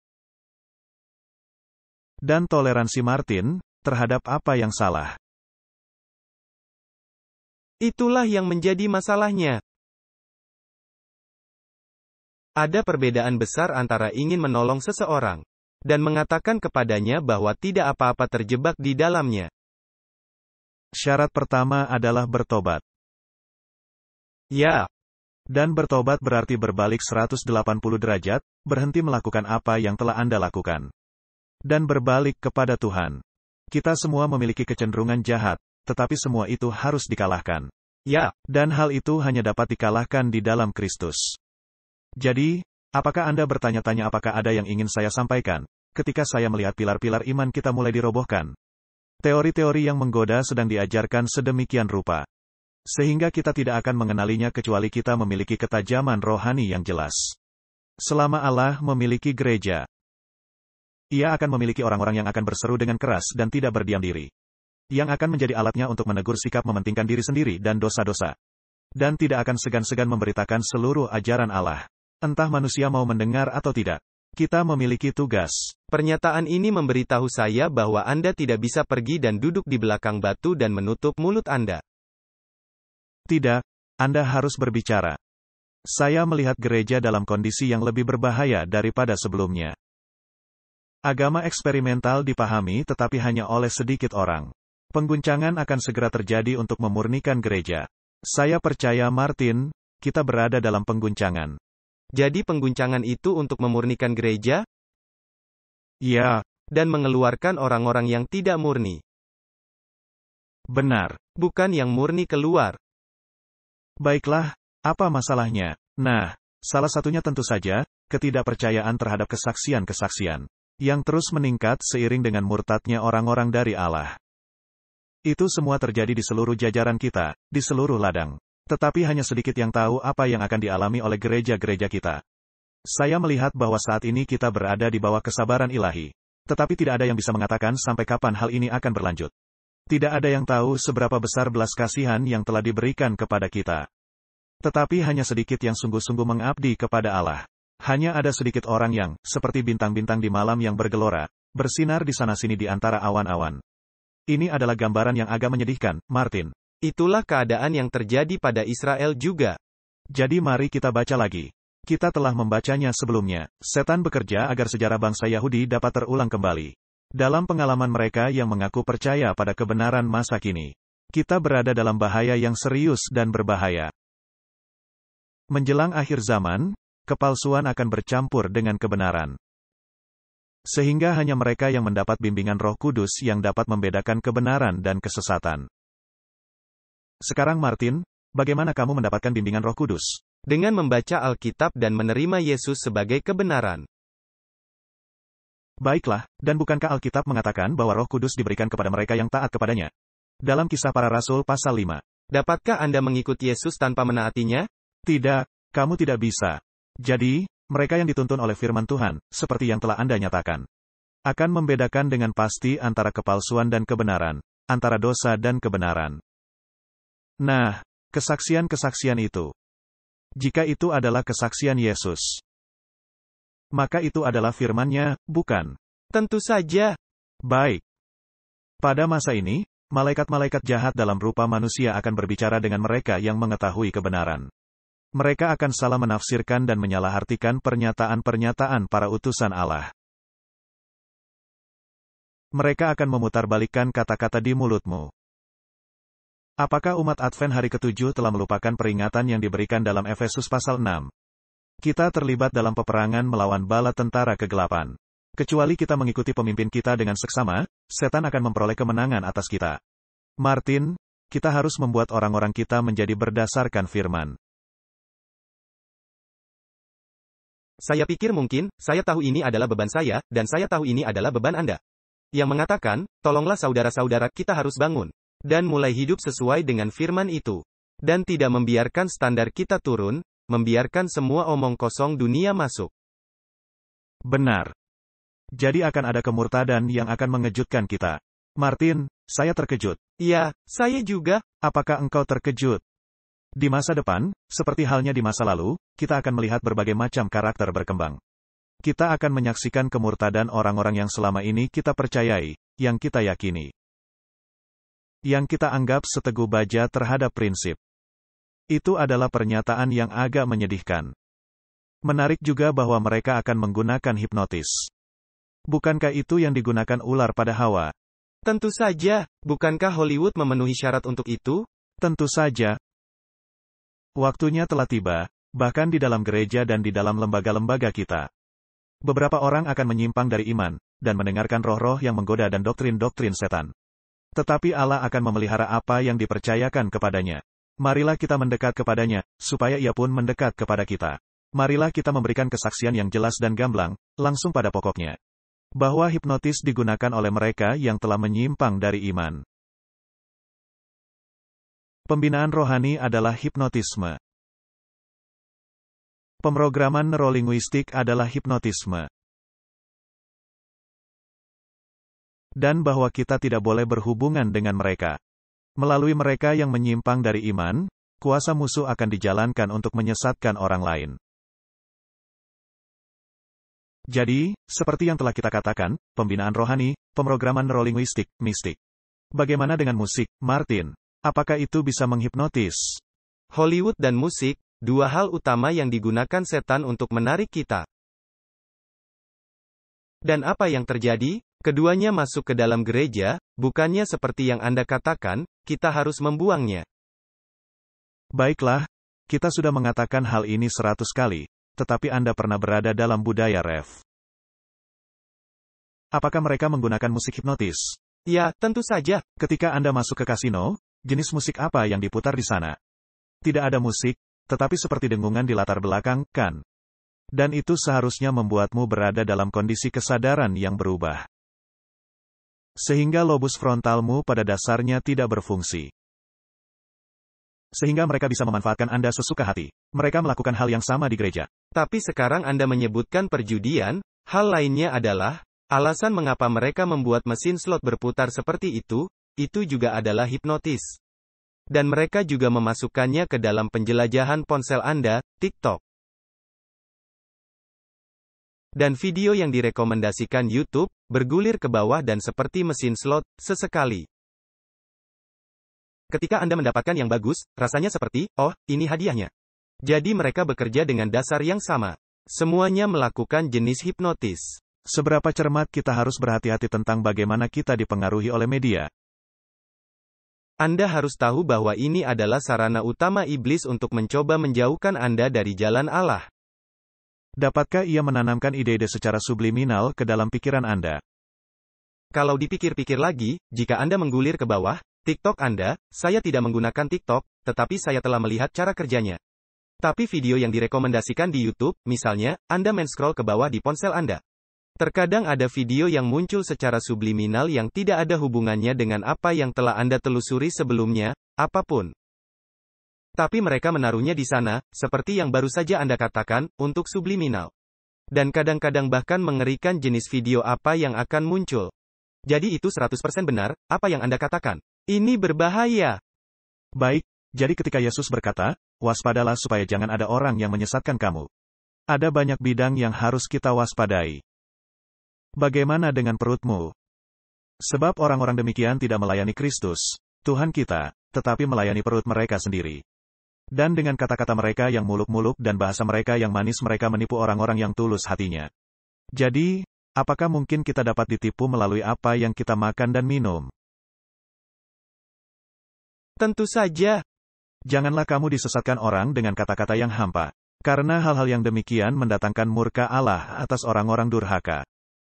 Dan toleransi Martin, terhadap apa yang salah. Itulah yang menjadi masalahnya. Ada perbedaan besar antara ingin menolong seseorang dan mengatakan kepadanya bahwa tidak apa-apa terjebak di dalamnya. Syarat pertama adalah bertobat. Ya. Dan bertobat berarti berbalik seratus delapan puluh derajat, berhenti melakukan apa yang telah Anda lakukan. Dan berbalik kepada Tuhan. Kita semua memiliki kecenderungan jahat, tetapi semua itu harus dikalahkan. Ya. Dan hal itu hanya dapat dikalahkan di dalam Kristus. Jadi, apakah Anda bertanya-tanya apakah ada yang ingin saya sampaikan, ketika saya melihat pilar-pilar iman kita mulai dirobohkan? Teori-teori yang menggoda sedang diajarkan sedemikian rupa. Sehingga kita tidak akan mengenalinya kecuali kita memiliki ketajaman rohani yang jelas. Selama Allah memiliki gereja, Ia akan memiliki orang-orang yang akan berseru dengan keras dan tidak berdiam diri. Yang akan menjadi alatnya untuk menegur sikap mementingkan diri sendiri dan dosa-dosa. Dan tidak akan segan-segan memberitakan seluruh ajaran Allah. Entah manusia mau mendengar atau tidak. Kita memiliki tugas. Pernyataan ini memberitahu saya bahwa Anda tidak bisa pergi dan duduk di belakang batu dan menutup mulut Anda. Tidak, Anda harus berbicara. Saya melihat gereja dalam kondisi yang lebih berbahaya daripada sebelumnya. Agama eksperimental dipahami tetapi hanya oleh sedikit orang. Pengguncangan akan segera terjadi untuk memurnikan gereja. Saya percaya Martin, kita berada dalam pengguncangan. Jadi pengguncangan itu untuk memurnikan gereja? Ya. Dan mengeluarkan orang-orang yang tidak murni. Benar. Bukan yang murni keluar. Baiklah, apa masalahnya? Nah, salah satunya tentu saja, ketidakpercayaan terhadap kesaksian-kesaksian. Yang terus meningkat seiring dengan murtadnya orang-orang dari Allah. Itu semua terjadi di seluruh jajaran kita, di seluruh ladang. Tetapi hanya sedikit yang tahu apa yang akan dialami oleh gereja-gereja kita. Saya melihat bahwa saat ini kita berada di bawah kesabaran ilahi. Tetapi tidak ada yang bisa mengatakan sampai kapan hal ini akan berlanjut. Tidak ada yang tahu seberapa besar belas kasihan yang telah diberikan kepada kita. Tetapi hanya sedikit yang sungguh-sungguh mengabdi kepada Allah. Hanya ada sedikit orang yang, seperti bintang-bintang di malam yang bergelora, bersinar di sana-sini di antara awan-awan. Ini adalah gambaran yang agak menyedihkan, Martin. Itulah keadaan yang terjadi pada Israel juga. Jadi mari kita baca lagi. Kita telah membacanya sebelumnya. Setan bekerja agar sejarah bangsa Yahudi dapat terulang kembali. Dalam pengalaman mereka yang mengaku percaya pada kebenaran masa kini. Kita berada dalam bahaya yang serius dan berbahaya. Menjelang akhir zaman, kepalsuan akan bercampur dengan kebenaran. Sehingga hanya mereka yang mendapat bimbingan Roh Kudus yang dapat membedakan kebenaran dan kesesatan. Sekarang Martin, bagaimana kamu mendapatkan bimbingan Roh Kudus? Dengan membaca Alkitab dan menerima Yesus sebagai kebenaran. Baiklah, dan bukankah Alkitab mengatakan bahwa Roh Kudus diberikan kepada mereka yang taat kepadanya? Dalam Kisah Para Rasul pasal lima. Dapatkah Anda mengikuti Yesus tanpa menaatinya? Tidak, kamu tidak bisa. Jadi, mereka yang dituntun oleh firman Tuhan, seperti yang telah Anda nyatakan, akan membedakan dengan pasti antara kepalsuan dan kebenaran, antara dosa dan kebenaran. Nah, kesaksian-kesaksian itu. Jika itu adalah kesaksian Yesus, maka itu adalah firman-Nya, bukan? Tentu saja. Baik. Pada masa ini, malaikat-malaikat jahat dalam rupa manusia akan berbicara dengan mereka yang mengetahui kebenaran. Mereka akan salah menafsirkan dan menyalahartikan pernyataan-pernyataan para utusan Allah. Mereka akan memutarbalikkan kata-kata di mulutmu. Apakah umat Advent hari ketujuh telah melupakan peringatan yang diberikan dalam Efesus pasal enam? Kita terlibat dalam peperangan melawan bala tentara kegelapan. Kecuali kita mengikuti pemimpin kita dengan seksama, setan akan memperoleh kemenangan atas kita. Martin, kita harus membuat orang-orang kita menjadi berdasarkan firman. Saya pikir mungkin, saya tahu ini adalah beban saya, dan saya tahu ini adalah beban Anda. Yang mengatakan, tolonglah saudara-saudara kita harus bangun. Dan mulai hidup sesuai dengan firman itu. Dan tidak membiarkan standar kita turun, membiarkan semua omong kosong dunia masuk. Benar. Jadi akan ada kemurtadan yang akan mengejutkan kita. Martin, saya terkejut. Iya, saya juga. Apakah engkau terkejut? Di masa depan, seperti halnya di masa lalu, kita akan melihat berbagai macam karakter berkembang. Kita akan menyaksikan kemurtadan orang-orang yang selama ini kita percayai, yang kita yakini, yang kita anggap seteguh baja terhadap prinsip. Itu adalah pernyataan yang agak menyedihkan. Menarik juga bahwa mereka akan menggunakan hipnotis. Bukankah itu yang digunakan ular pada Hawa? Tentu saja, bukankah Hollywood memenuhi syarat untuk itu? Tentu saja. Waktunya telah tiba, bahkan di dalam gereja dan di dalam lembaga-lembaga kita. Beberapa orang akan menyimpang dari iman, dan mendengarkan roh-roh yang menggoda dan doktrin-doktrin setan. Tetapi Allah akan memelihara apa yang dipercayakan kepadanya. Marilah kita mendekat kepadanya, supaya ia pun mendekat kepada kita. Marilah kita memberikan kesaksian yang jelas dan gamblang, langsung pada pokoknya, bahwa hipnotis digunakan oleh mereka yang telah menyimpang dari iman. Pembinaan rohani adalah hipnotisme. Pemrograman neurolinguistik adalah hipnotisme. Dan bahwa kita tidak boleh berhubungan dengan mereka. Melalui mereka yang menyimpang dari iman, kuasa musuh akan dijalankan untuk menyesatkan orang lain. Jadi, seperti yang telah kita katakan, pembinaan rohani, pemrograman neurolinguistik, mistik. Bagaimana dengan musik, Martin? Apakah itu bisa menghipnotis? Hollywood dan musik, dua hal utama yang digunakan setan untuk menarik kita. Dan apa yang terjadi? Keduanya masuk ke dalam gereja, bukannya seperti yang Anda katakan, kita harus membuangnya. Baiklah, kita sudah mengatakan hal ini seratus kali, tetapi Anda pernah berada dalam budaya rave. Apakah mereka menggunakan musik hipnotis? Ya, tentu saja. Ketika Anda masuk ke kasino, jenis musik apa yang diputar di sana? Tidak ada musik, tetapi seperti dengungan di latar belakang, kan? Dan itu seharusnya membuatmu berada dalam kondisi kesadaran yang berubah. Sehingga lobus frontalmu pada dasarnya tidak berfungsi. Sehingga mereka bisa memanfaatkan Anda sesuka hati. Mereka melakukan hal yang sama di gereja. Tapi sekarang Anda menyebutkan perjudian, hal lainnya adalah, alasan mengapa mereka membuat mesin slot berputar seperti itu, itu juga adalah hipnotis. Dan mereka juga memasukkannya ke dalam penjelajahan ponsel Anda, TikTok. Dan video yang direkomendasikan YouTube, bergulir ke bawah dan seperti mesin slot, sesekali. Ketika Anda mendapatkan yang bagus, rasanya seperti, oh, ini hadiahnya. Jadi mereka bekerja dengan dasar yang sama. Semuanya melakukan jenis hipnotis. Seberapa cermat kita harus berhati-hati tentang bagaimana kita dipengaruhi oleh media? Anda harus tahu bahwa ini adalah sarana utama iblis untuk mencoba menjauhkan Anda dari jalan Allah. Dapatkah ia menanamkan ide-ide secara subliminal ke dalam pikiran Anda? Kalau dipikir-pikir lagi, jika Anda menggulir ke bawah, TikTok Anda, saya tidak menggunakan TikTok, tetapi saya telah melihat cara kerjanya. Tapi video yang direkomendasikan di YouTube, misalnya, Anda men-scroll ke bawah di ponsel Anda. Terkadang ada video yang muncul secara subliminal yang tidak ada hubungannya dengan apa yang telah Anda telusuri sebelumnya, apapun. Tapi mereka menaruhnya di sana, seperti yang baru saja Anda katakan, untuk subliminal. Dan kadang-kadang bahkan mengerikan jenis video apa yang akan muncul. Jadi itu seratus persen benar, apa yang Anda katakan. Ini berbahaya. Baik, jadi ketika Yesus berkata, waspadalah supaya jangan ada orang yang menyesatkan kamu. Ada banyak bidang yang harus kita waspadai. Bagaimana dengan perutmu? Sebab orang-orang demikian tidak melayani Kristus, Tuhan kita, tetapi melayani perut mereka sendiri. Dan dengan kata-kata mereka yang muluk-muluk dan bahasa mereka yang manis mereka menipu orang-orang yang tulus hatinya. Jadi, apakah mungkin kita dapat ditipu melalui apa yang kita makan dan minum? Tentu saja. Janganlah kamu disesatkan orang dengan kata-kata yang hampa. Karena hal-hal yang demikian mendatangkan murka Allah atas orang-orang durhaka.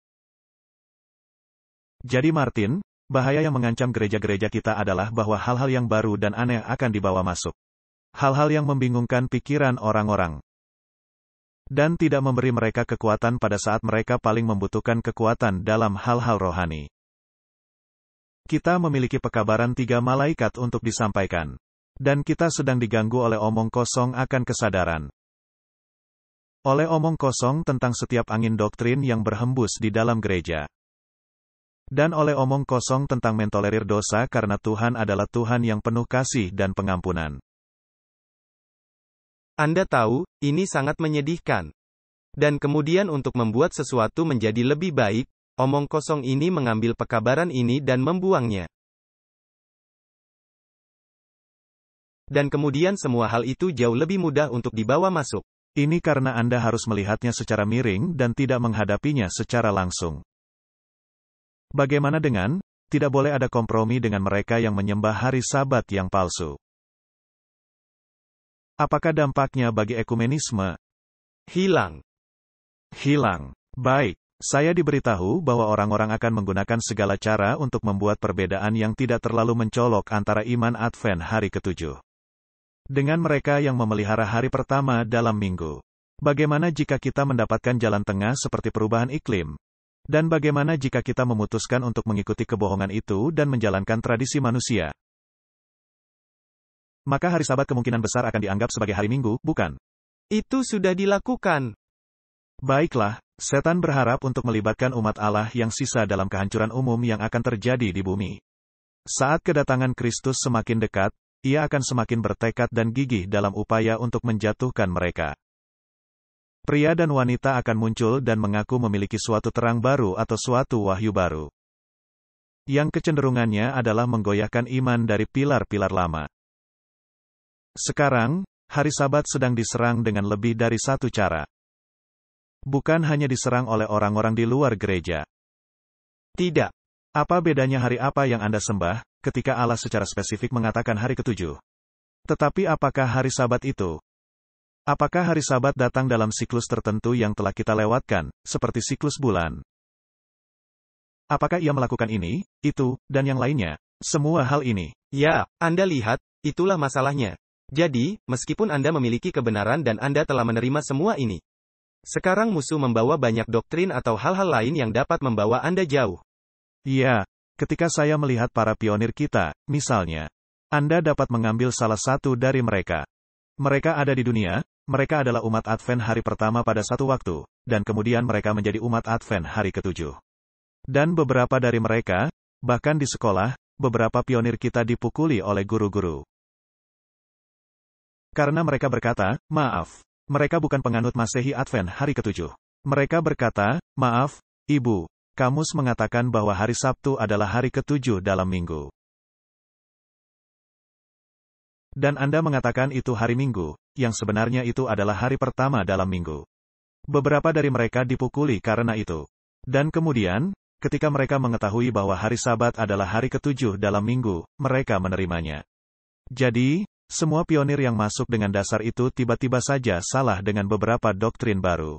Jadi Martin, bahaya yang mengancam gereja-gereja kita adalah bahwa hal-hal yang baru dan aneh akan dibawa masuk. Hal-hal yang membingungkan pikiran orang-orang. Dan tidak memberi mereka kekuatan pada saat mereka paling membutuhkan kekuatan dalam hal-hal rohani. Kita memiliki pekabaran tiga malaikat untuk disampaikan. Dan kita sedang diganggu oleh omong kosong akan kesadaran. Oleh omong kosong tentang setiap angin doktrin yang berhembus di dalam gereja. Dan oleh omong kosong tentang mentolerir dosa karena Tuhan adalah Tuhan yang penuh kasih dan pengampunan. Anda tahu, ini sangat menyedihkan. Dan kemudian untuk membuat sesuatu menjadi lebih baik, omong kosong ini mengambil pekabaran ini dan membuangnya. Dan kemudian semua hal itu jauh lebih mudah untuk dibawa masuk. Ini karena Anda harus melihatnya secara miring dan tidak menghadapinya secara langsung. Bagaimana dengan, tidak boleh ada kompromi dengan mereka yang menyembah hari Sabat yang palsu? Apakah dampaknya bagi ekumenisme? Hilang. Hilang. Baik, saya diberitahu bahwa orang-orang akan menggunakan segala cara untuk membuat perbedaan yang tidak terlalu mencolok antara iman Advent hari ketujuh. Dengan mereka yang memelihara hari pertama dalam minggu. Bagaimana jika kita mendapatkan jalan tengah seperti perubahan iklim? Dan bagaimana jika kita memutuskan untuk mengikuti kebohongan itu dan menjalankan tradisi manusia? Maka hari Sabat kemungkinan besar akan dianggap sebagai hari Minggu, bukan? Itu sudah dilakukan. Baiklah, setan berharap untuk melibatkan umat Allah yang sisa dalam kehancuran umum yang akan terjadi di bumi. Saat kedatangan Kristus semakin dekat, ia akan semakin bertekad dan gigih dalam upaya untuk menjatuhkan mereka. Pria dan wanita akan muncul dan mengaku memiliki suatu terang baru atau suatu wahyu baru. Yang kecenderungannya adalah menggoyahkan iman dari pilar-pilar lama. Sekarang, hari Sabat sedang diserang dengan lebih dari satu cara. Bukan hanya diserang oleh orang-orang di luar gereja. Tidak. Apa bedanya hari apa yang Anda sembah, ketika Allah secara spesifik mengatakan hari ketujuh? Tetapi apakah hari Sabat itu? Apakah hari Sabat datang dalam siklus tertentu yang telah kita lewatkan, seperti siklus bulan? Apakah ia melakukan ini, itu, dan yang lainnya? Semua hal ini. Ya, Anda lihat, itulah masalahnya. Jadi, meskipun Anda memiliki kebenaran dan Anda telah menerima semua ini, sekarang musuh membawa banyak doktrin atau hal-hal lain yang dapat membawa Anda jauh. Iya, ketika saya melihat para pionir kita, misalnya, Anda dapat mengambil salah satu dari mereka. Mereka ada di dunia, mereka adalah umat Advent hari pertama pada satu waktu, dan kemudian mereka menjadi umat Advent hari ketujuh. Dan beberapa dari mereka, bahkan di sekolah, beberapa pionir kita dipukuli oleh guru-guru. Karena mereka berkata, maaf, mereka bukan penganut Masehi Advent hari ketujuh. Mereka berkata, maaf, Ibu, kamus mengatakan bahwa hari Sabtu adalah hari ketujuh dalam minggu. Dan Anda mengatakan itu hari Minggu, yang sebenarnya itu adalah hari pertama dalam minggu. Beberapa dari mereka dipukuli karena itu. Dan kemudian, ketika mereka mengetahui bahwa hari Sabat adalah hari ketujuh dalam minggu, mereka menerimanya. Jadi, semua pionir yang masuk dengan dasar itu tiba-tiba saja salah dengan beberapa doktrin baru.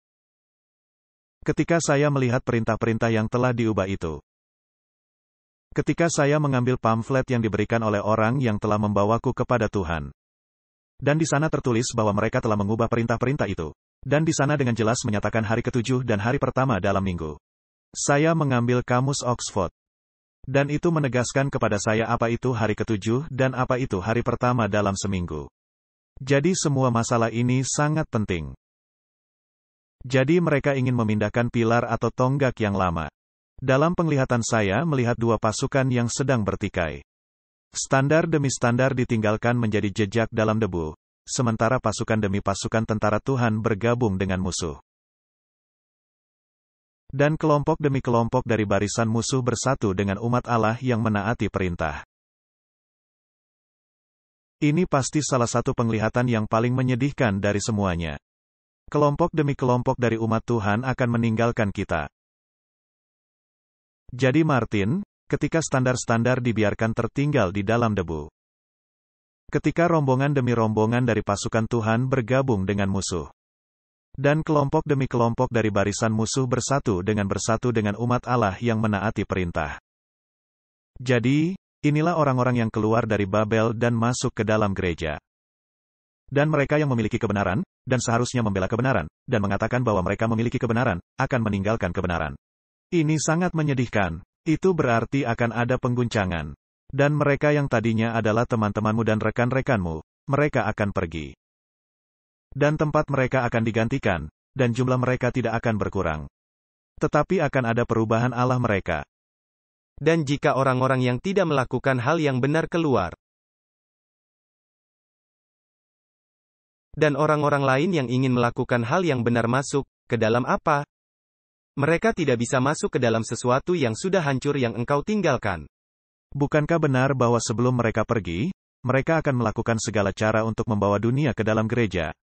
Ketika saya melihat perintah-perintah yang telah diubah itu, Ketika saya mengambil pamflet yang diberikan oleh orang yang telah membawaku kepada Tuhan. Dan di sana tertulis bahwa mereka telah mengubah perintah-perintah itu. Dan di sana dengan jelas menyatakan hari ketujuh dan hari pertama dalam minggu. Saya mengambil kamus Oxford. Dan itu menegaskan kepada saya apa itu hari ketujuh dan apa itu hari pertama dalam seminggu. Jadi semua masalah ini sangat penting. Jadi mereka ingin memindahkan pilar atau tonggak yang lama. Dalam penglihatan saya melihat dua pasukan yang sedang bertikai. Standar demi standar ditinggalkan menjadi jejak dalam debu, sementara pasukan demi pasukan tentara Tuhan bergabung dengan musuh. Dan kelompok demi kelompok dari barisan musuh bersatu dengan umat Allah yang menaati perintah. Ini pasti salah satu penglihatan yang paling menyedihkan dari semuanya. Kelompok demi kelompok dari umat Tuhan akan meninggalkan kita. Jadi Martin, ketika standar-standar dibiarkan tertinggal di dalam debu. Ketika rombongan demi rombongan dari pasukan Tuhan bergabung dengan musuh. Dan kelompok demi kelompok dari barisan musuh bersatu dengan bersatu dengan umat Allah yang menaati perintah. Jadi, inilah orang-orang yang keluar dari Babel dan masuk ke dalam gereja. Dan mereka yang memiliki kebenaran, dan seharusnya membela kebenaran, dan mengatakan bahwa mereka memiliki kebenaran, akan meninggalkan kebenaran. Ini sangat menyedihkan. Itu berarti akan ada pengguncangan. Dan mereka yang tadinya adalah teman-temanmu dan rekan-rekanmu, mereka akan pergi. Dan tempat mereka akan digantikan, dan jumlah mereka tidak akan berkurang. Tetapi akan ada perubahan Allah mereka. Dan jika orang-orang yang tidak melakukan hal yang benar keluar, dan orang-orang lain yang ingin melakukan hal yang benar masuk, ke dalam apa? Mereka tidak bisa masuk ke dalam sesuatu yang sudah hancur yang engkau tinggalkan. Bukankah benar bahwa sebelum mereka pergi, mereka akan melakukan segala cara untuk membawa dunia ke dalam gereja?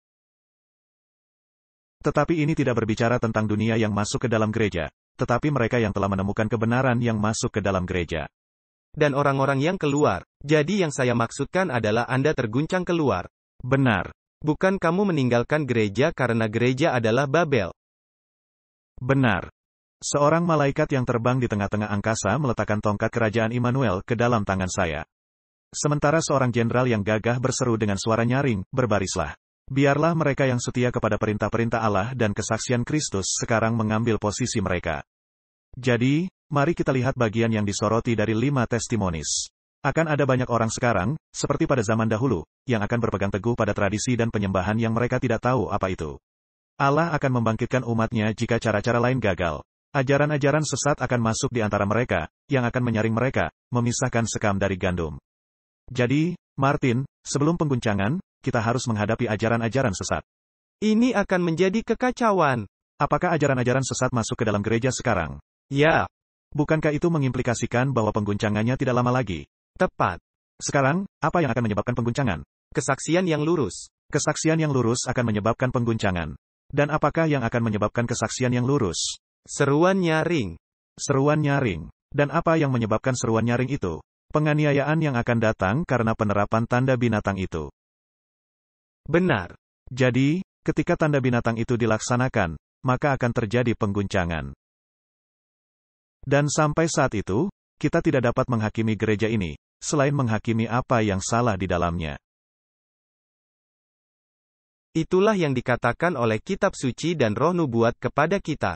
Tetapi ini tidak berbicara tentang dunia yang masuk ke dalam gereja, tetapi mereka yang telah menemukan kebenaran yang masuk ke dalam gereja. Dan orang-orang yang keluar. Jadi yang saya maksudkan adalah Anda terguncang keluar. Benar. Bukan kamu meninggalkan gereja karena gereja adalah Babel. Benar. Seorang malaikat yang terbang di tengah-tengah angkasa meletakkan tongkat kerajaan Immanuel ke dalam tangan saya. Sementara seorang jenderal yang gagah berseru dengan suara nyaring, berbarislah. Biarlah mereka yang setia kepada perintah-perintah Allah dan kesaksian Kristus sekarang mengambil posisi mereka. Jadi, mari kita lihat bagian yang disoroti dari lima testimonis. Akan ada banyak orang sekarang, seperti pada zaman dahulu, yang akan berpegang teguh pada tradisi dan penyembahan yang mereka tidak tahu apa itu. Allah akan membangkitkan umatnya jika cara-cara lain gagal. Ajaran-ajaran sesat akan masuk di antara mereka, yang akan menyaring mereka, memisahkan sekam dari gandum. Jadi, Martin, sebelum pengguncangan, kita harus menghadapi ajaran-ajaran sesat. Ini akan menjadi kekacauan. Apakah ajaran-ajaran sesat masuk ke dalam gereja sekarang? Ya. Bukankah itu mengimplikasikan bahwa pengguncangannya tidak lama lagi? Tepat. Sekarang, apa yang akan menyebabkan pengguncangan? Kesaksian yang lurus. Kesaksian yang lurus akan menyebabkan pengguncangan. Dan apakah yang akan menyebabkan kesaksian yang lurus? Seruan nyaring. Seruan nyaring. Dan apa yang menyebabkan seruan nyaring itu? Penganiayaan yang akan datang karena penerapan tanda binatang itu. Benar. Jadi, ketika tanda binatang itu dilaksanakan, maka akan terjadi pengguncangan. Dan sampai saat itu, kita tidak dapat menghakimi gereja ini, selain menghakimi apa yang salah di dalamnya. Itulah yang dikatakan oleh kitab suci dan roh nubuat kepada kita.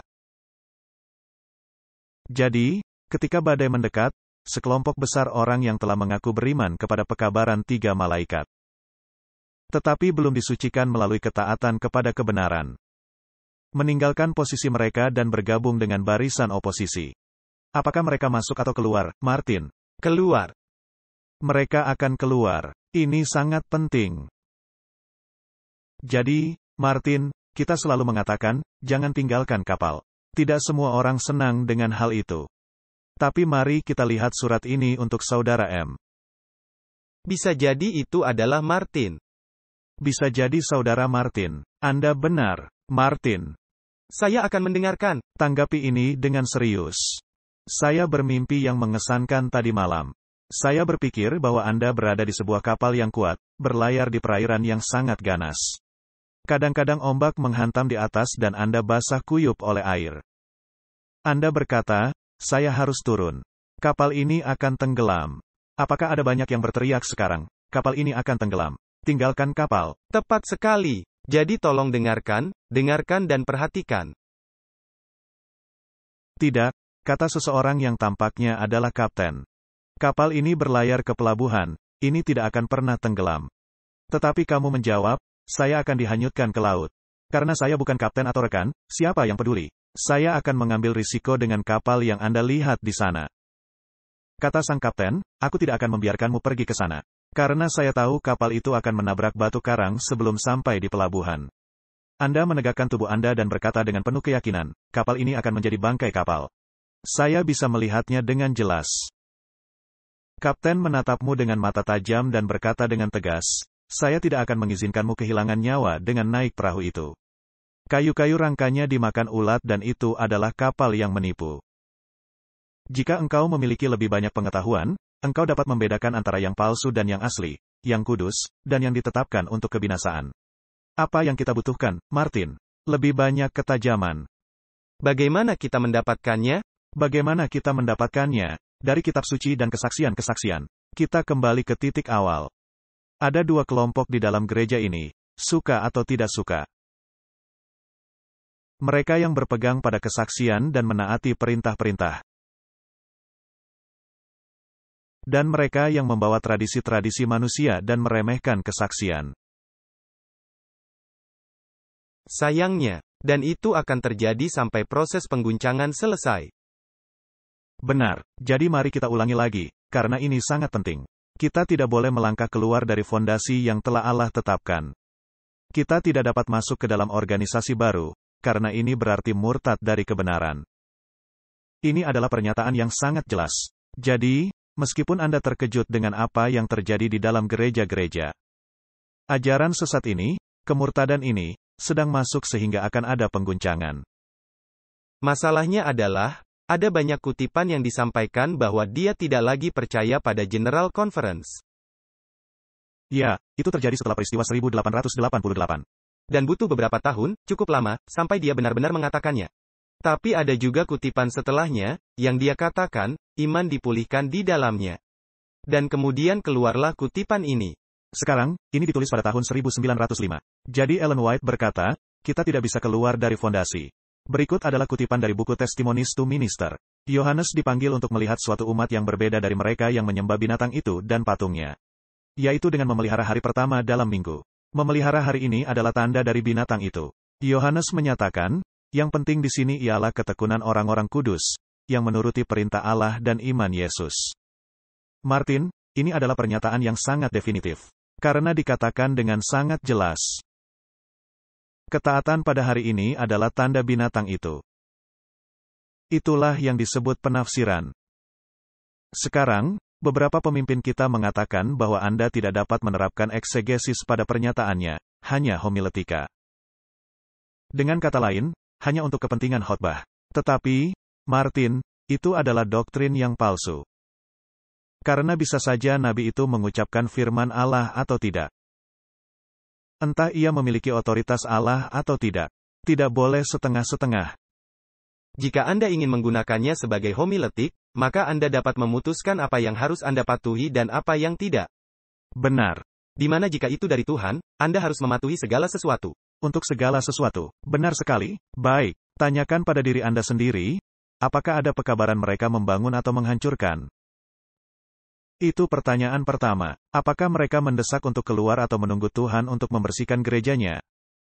Jadi, ketika badai mendekat, sekelompok besar orang yang telah mengaku beriman kepada pekabaran tiga malaikat. Tetapi belum disucikan melalui ketaatan kepada kebenaran. Meninggalkan posisi mereka dan bergabung dengan barisan oposisi. Apakah mereka masuk atau keluar, Martin? Keluar. Mereka akan keluar. Ini sangat penting. Jadi, Martin, kita selalu mengatakan, jangan tinggalkan kapal. Tidak semua orang senang dengan hal itu. Tapi mari kita lihat surat ini untuk Saudara M. Bisa jadi itu adalah Martin. Bisa jadi Saudara Martin. Anda benar, Martin. Saya akan mendengarkan. Tanggapi ini dengan serius. Saya bermimpi yang mengesankan tadi malam. Saya berpikir bahwa Anda berada di sebuah kapal yang kuat, berlayar di perairan yang sangat ganas. Kadang-kadang ombak menghantam di atas dan Anda basah kuyup oleh air. Anda berkata, saya harus turun. Kapal ini akan tenggelam. Apakah ada banyak yang berteriak sekarang? Kapal ini akan tenggelam. Tinggalkan kapal. Tepat sekali. Jadi tolong dengarkan, dengarkan dan perhatikan. Tidak, kata seseorang yang tampaknya adalah kapten. Kapal ini berlayar ke pelabuhan, ini tidak akan pernah tenggelam. Tetapi kamu menjawab, saya akan dihanyutkan ke laut. Karena saya bukan kapten atau rekan, siapa yang peduli? Saya akan mengambil risiko dengan kapal yang Anda lihat di sana. Kata sang kapten, aku tidak akan membiarkanmu pergi ke sana. Karena saya tahu kapal itu akan menabrak batu karang sebelum sampai di pelabuhan. Anda menegakkan tubuh Anda dan berkata dengan penuh keyakinan, kapal ini akan menjadi bangkai kapal. Saya bisa melihatnya dengan jelas. Kapten menatapmu dengan mata tajam dan berkata dengan tegas, saya tidak akan mengizinkanmu kehilangan nyawa dengan naik perahu itu. Kayu-kayu rangkanya dimakan ulat dan itu adalah kapal yang menipu. Jika engkau memiliki lebih banyak pengetahuan, engkau dapat membedakan antara yang palsu dan yang asli, yang kudus, dan yang ditetapkan untuk kebinasaan. Apa yang kita butuhkan, Martin? Lebih banyak ketajaman. Bagaimana kita mendapatkannya? Bagaimana kita mendapatkannya? Dari kitab suci dan kesaksian-kesaksian. Kita kembali ke titik awal. Ada dua kelompok di dalam gereja ini, suka atau tidak suka. Mereka yang berpegang pada kesaksian dan menaati perintah-perintah. Dan mereka yang membawa tradisi-tradisi manusia dan meremehkan kesaksian. Sayangnya, dan itu akan terjadi sampai proses pengguncangan selesai. Benar, jadi mari kita ulangi lagi, karena ini sangat penting. Kita tidak boleh melangkah keluar dari fondasi yang telah Allah tetapkan. Kita tidak dapat masuk ke dalam organisasi baru, karena ini berarti murtad dari kebenaran. Ini adalah pernyataan yang sangat jelas. Jadi, meskipun Anda terkejut dengan apa yang terjadi di dalam gereja-gereja, ajaran sesat ini, kemurtadan ini, sedang masuk sehingga akan ada pengguncangan. Masalahnya adalah, ada banyak kutipan yang disampaikan bahwa dia tidak lagi percaya pada General Conference. Ya, itu terjadi setelah peristiwa seribu delapan ratus delapan puluh delapan. Dan butuh beberapa tahun, cukup lama, sampai dia benar-benar mengatakannya. Tapi ada juga kutipan setelahnya, yang dia katakan, iman dipulihkan di dalamnya. Dan kemudian keluarlah kutipan ini. Sekarang, ini ditulis pada tahun seribu sembilan ratus lima. Jadi Ellen White berkata, kita tidak bisa keluar dari fondasi. Berikut adalah kutipan dari buku Testimonies to Minister. Yohanes dipanggil untuk melihat suatu umat yang berbeda dari mereka yang menyembah binatang itu dan patungnya. Yaitu dengan memelihara hari pertama dalam minggu. Memelihara hari ini adalah tanda dari binatang itu. Yohanes menyatakan, yang penting di sini ialah ketekunan orang-orang kudus, yang menuruti perintah Allah dan iman Yesus. Martin, ini adalah pernyataan yang sangat definitif. Karena dikatakan dengan sangat jelas. Ketaatan pada hari ini adalah tanda binatang itu. Itulah yang disebut penafsiran. Sekarang, beberapa pemimpin kita mengatakan bahwa Anda tidak dapat menerapkan eksegesis pada pernyataannya, hanya homiletika. Dengan kata lain, hanya untuk kepentingan khotbah. Tetapi, Martin, itu adalah doktrin yang palsu. Karena bisa saja nabi itu mengucapkan firman Allah atau tidak. Entah ia memiliki otoritas Allah atau tidak. Tidak boleh setengah-setengah. Jika Anda ingin menggunakannya sebagai homiletik, maka Anda dapat memutuskan apa yang harus Anda patuhi dan apa yang tidak. Benar. Di mana jika itu dari Tuhan, Anda harus mematuhi segala sesuatu. Untuk segala sesuatu. Benar sekali. Baik, tanyakan pada diri Anda sendiri, apakah ada pekabaran mereka membangun atau menghancurkan? Itu pertanyaan pertama. Apakah mereka mendesak untuk keluar atau menunggu Tuhan untuk membersihkan gerejanya?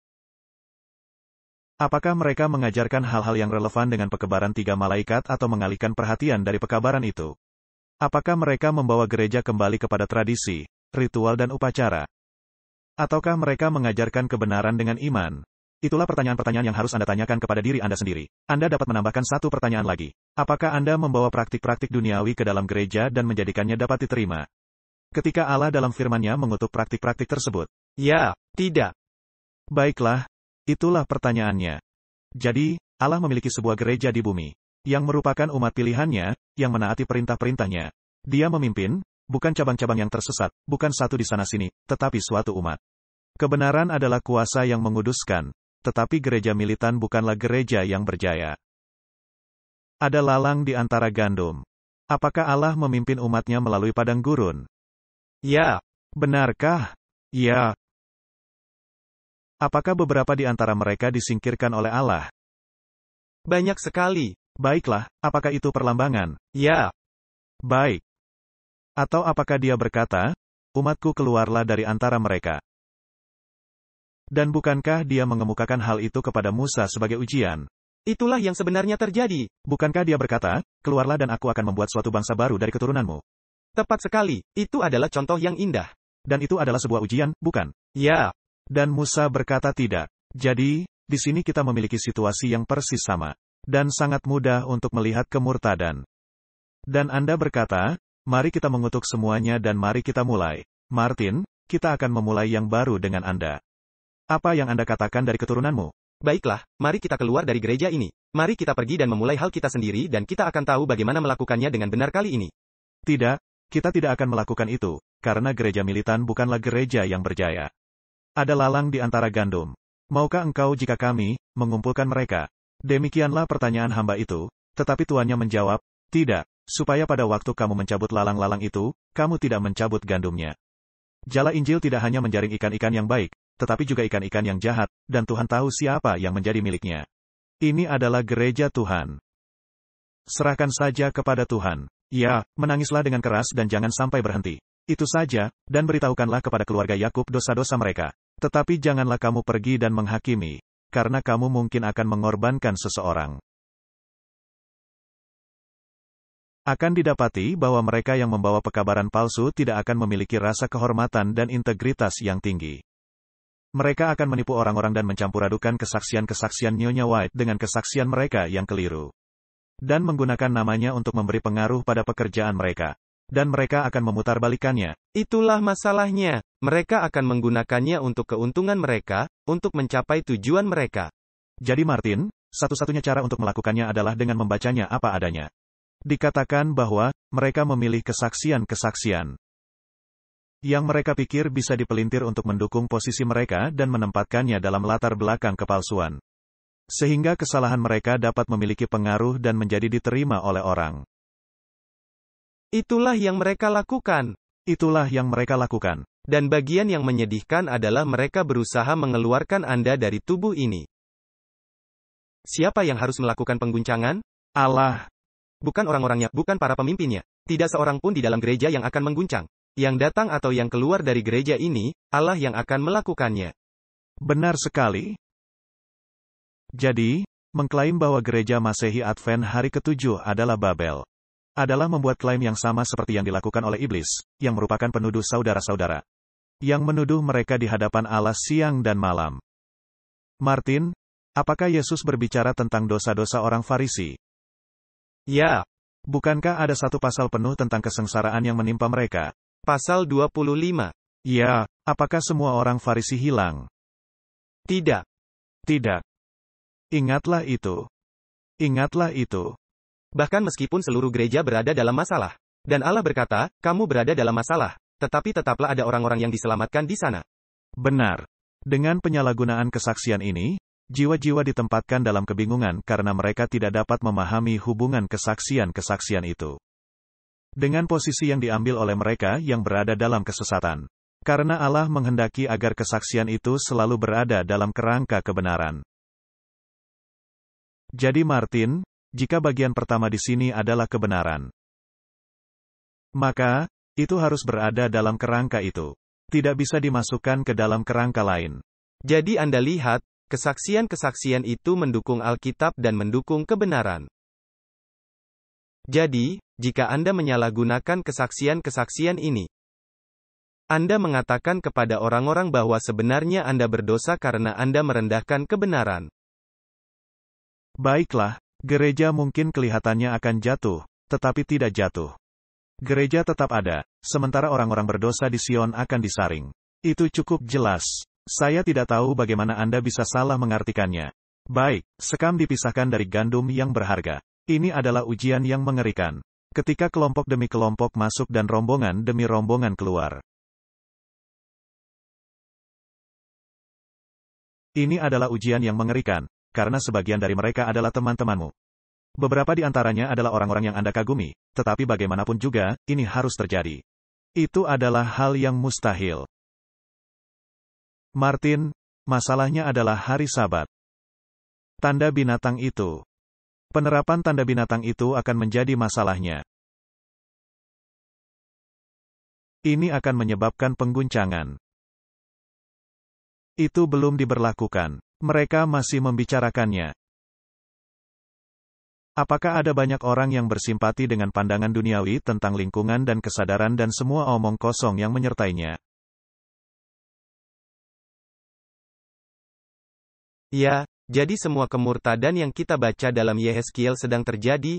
Apakah mereka mengajarkan hal-hal yang relevan dengan pekebaran tiga malaikat atau mengalihkan perhatian dari pekabaran itu? Apakah mereka membawa gereja kembali kepada tradisi, ritual dan upacara? Ataukah mereka mengajarkan kebenaran dengan iman? Itulah pertanyaan-pertanyaan yang harus Anda tanyakan kepada diri Anda sendiri. Anda dapat menambahkan satu pertanyaan lagi. Apakah Anda membawa praktik-praktik duniawi ke dalam gereja dan menjadikannya dapat diterima? Ketika Allah dalam firman-Nya mengutuk praktik-praktik tersebut. Ya, tidak. Baiklah, itulah pertanyaannya. Jadi, Allah memiliki sebuah gereja di bumi, yang merupakan umat pilihannya, yang menaati perintah-perintahnya. Dia memimpin, bukan cabang-cabang yang tersesat, bukan satu di sana-sini, tetapi suatu umat. Kebenaran adalah kuasa yang menguduskan, tetapi gereja militan bukanlah gereja yang berjaya. Ada lalang di antara gandum. Apakah Allah memimpin umatnya melalui padang gurun? Ya. Benarkah? Ya. Apakah beberapa di antara mereka disingkirkan oleh Allah? Banyak sekali. Baiklah, apakah itu perlambangan? Ya. Baik. Atau apakah dia berkata, umatku keluarlah dari antara mereka? Dan bukankah dia mengemukakan hal itu kepada Musa sebagai ujian? Itulah yang sebenarnya terjadi. Bukankah dia berkata, keluarlah dan aku akan membuat suatu bangsa baru dari keturunanmu? Tepat sekali, itu adalah contoh yang indah. Dan itu adalah sebuah ujian, bukan? Ya. Dan Musa berkata tidak. Jadi, di sini kita memiliki situasi yang persis sama. Dan sangat mudah untuk melihat kemurtadan. Dan Anda berkata, mari kita mengutuk semuanya dan mari kita mulai. Martin, kita akan memulai yang baru dengan Anda. Apa yang Anda katakan dari keturunanmu? Baiklah, mari kita keluar dari gereja ini. Mari kita pergi dan memulai hal kita sendiri dan kita akan tahu bagaimana melakukannya dengan benar kali ini. Tidak, kita tidak akan melakukan itu, karena gereja militan bukanlah gereja yang berjaya. Ada lalang di antara gandum. Maukah engkau jika kami mengumpulkan mereka? Demikianlah pertanyaan hamba itu, tetapi tuannya menjawab, tidak, supaya pada waktu kamu mencabut lalang-lalang itu, kamu tidak mencabut gandumnya. Jala Injil tidak hanya menjaring ikan-ikan yang baik, tetapi juga ikan-ikan yang jahat, dan Tuhan tahu siapa yang menjadi miliknya. Ini adalah gereja Tuhan. Serahkan saja kepada Tuhan. Ya, menangislah dengan keras dan jangan sampai berhenti. Itu saja, dan beritahukanlah kepada keluarga Yakub dosa-dosa mereka. Tetapi janganlah kamu pergi dan menghakimi, karena kamu mungkin akan mengorbankan seseorang. Akan didapati bahwa mereka yang membawa pekabaran palsu tidak akan memiliki rasa kehormatan dan integritas yang tinggi. Mereka akan menipu orang-orang dan mencampur-adukan kesaksian-kesaksian Nyonya White dengan kesaksian mereka yang keliru. Dan menggunakan namanya untuk memberi pengaruh pada pekerjaan mereka. Dan mereka akan memutarbalikannya. Itulah masalahnya. Mereka akan menggunakannya untuk keuntungan mereka, untuk mencapai tujuan mereka. Jadi Martin, satu-satunya cara untuk melakukannya adalah dengan membacanya apa adanya. Dikatakan bahwa, mereka memilih kesaksian-kesaksian yang mereka pikir bisa dipelintir untuk mendukung posisi mereka dan menempatkannya dalam latar belakang kepalsuan. Sehingga kesalahan mereka dapat memiliki pengaruh dan menjadi diterima oleh orang. Itulah yang mereka lakukan. Itulah yang mereka lakukan. Dan bagian yang menyedihkan adalah mereka berusaha mengeluarkan Anda dari tubuh ini. Siapa yang harus melakukan pengguncangan? Allah. Bukan orang-orangnya, bukan para pemimpinnya. Tidak seorang pun di dalam gereja yang akan mengguncang. Yang datang atau yang keluar dari gereja ini, Allah yang akan melakukannya. Benar sekali. Jadi, mengklaim bahwa gereja Masehi Advent hari ketujuh adalah Babel, adalah membuat klaim yang sama seperti yang dilakukan oleh iblis, yang merupakan penuduh saudara-saudara, yang menuduh mereka di hadapan Allah siang dan malam. Martin, apakah Yesus berbicara tentang dosa-dosa orang Farisi? Ya. Bukankah ada satu pasal penuh tentang kesengsaraan yang menimpa mereka? Pasal dua puluh lima. Ya, apakah semua orang Farisi hilang? Tidak. Tidak. Ingatlah itu. Ingatlah itu. Bahkan meskipun seluruh gereja berada dalam masalah. Dan Allah berkata, kamu berada dalam masalah. Tetapi tetaplah ada orang-orang yang diselamatkan di sana. Benar. Dengan penyalahgunaan kesaksian ini, jiwa-jiwa ditempatkan dalam kebingungan karena mereka tidak dapat memahami hubungan kesaksian-kesaksian itu. Dengan posisi yang diambil oleh mereka yang berada dalam kesesatan. Karena Allah menghendaki agar kesaksian itu selalu berada dalam kerangka kebenaran. Jadi Martin, jika bagian pertama di sini adalah kebenaran, maka, itu harus berada dalam kerangka itu. Tidak bisa dimasukkan ke dalam kerangka lain. Jadi Anda lihat, kesaksian-kesaksian itu mendukung Alkitab dan mendukung kebenaran. Jadi, jika Anda menyalahgunakan kesaksian-kesaksian ini, Anda mengatakan kepada orang-orang bahwa sebenarnya Anda berdosa karena Anda merendahkan kebenaran. Baiklah, gereja mungkin kelihatannya akan jatuh, tetapi tidak jatuh. Gereja tetap ada, sementara orang-orang berdosa di Sion akan disaring. Itu cukup jelas. Saya tidak tahu bagaimana Anda bisa salah mengartikannya. Baik, sekam dipisahkan dari gandum yang berharga. Ini adalah ujian yang mengerikan. Ketika kelompok demi kelompok masuk dan rombongan demi rombongan keluar. Ini adalah ujian yang mengerikan, karena sebagian dari mereka adalah teman-temanmu. Beberapa di antaranya adalah orang-orang yang Anda kagumi, tetapi bagaimanapun juga, ini harus terjadi. Itu adalah hal yang mustahil. Martin, masalahnya adalah hari Sabat. Tanda binatang itu. Penerapan tanda binatang itu akan menjadi masalahnya. Ini akan menyebabkan pengguncangan. Itu belum diberlakukan. Mereka masih membicarakannya. Apakah ada banyak orang yang bersimpati dengan pandangan duniawi tentang lingkungan dan kesadaran dan semua omong kosong yang menyertainya? Ya, jadi semua kemurtadan yang kita baca dalam Yehezkiel sedang terjadi?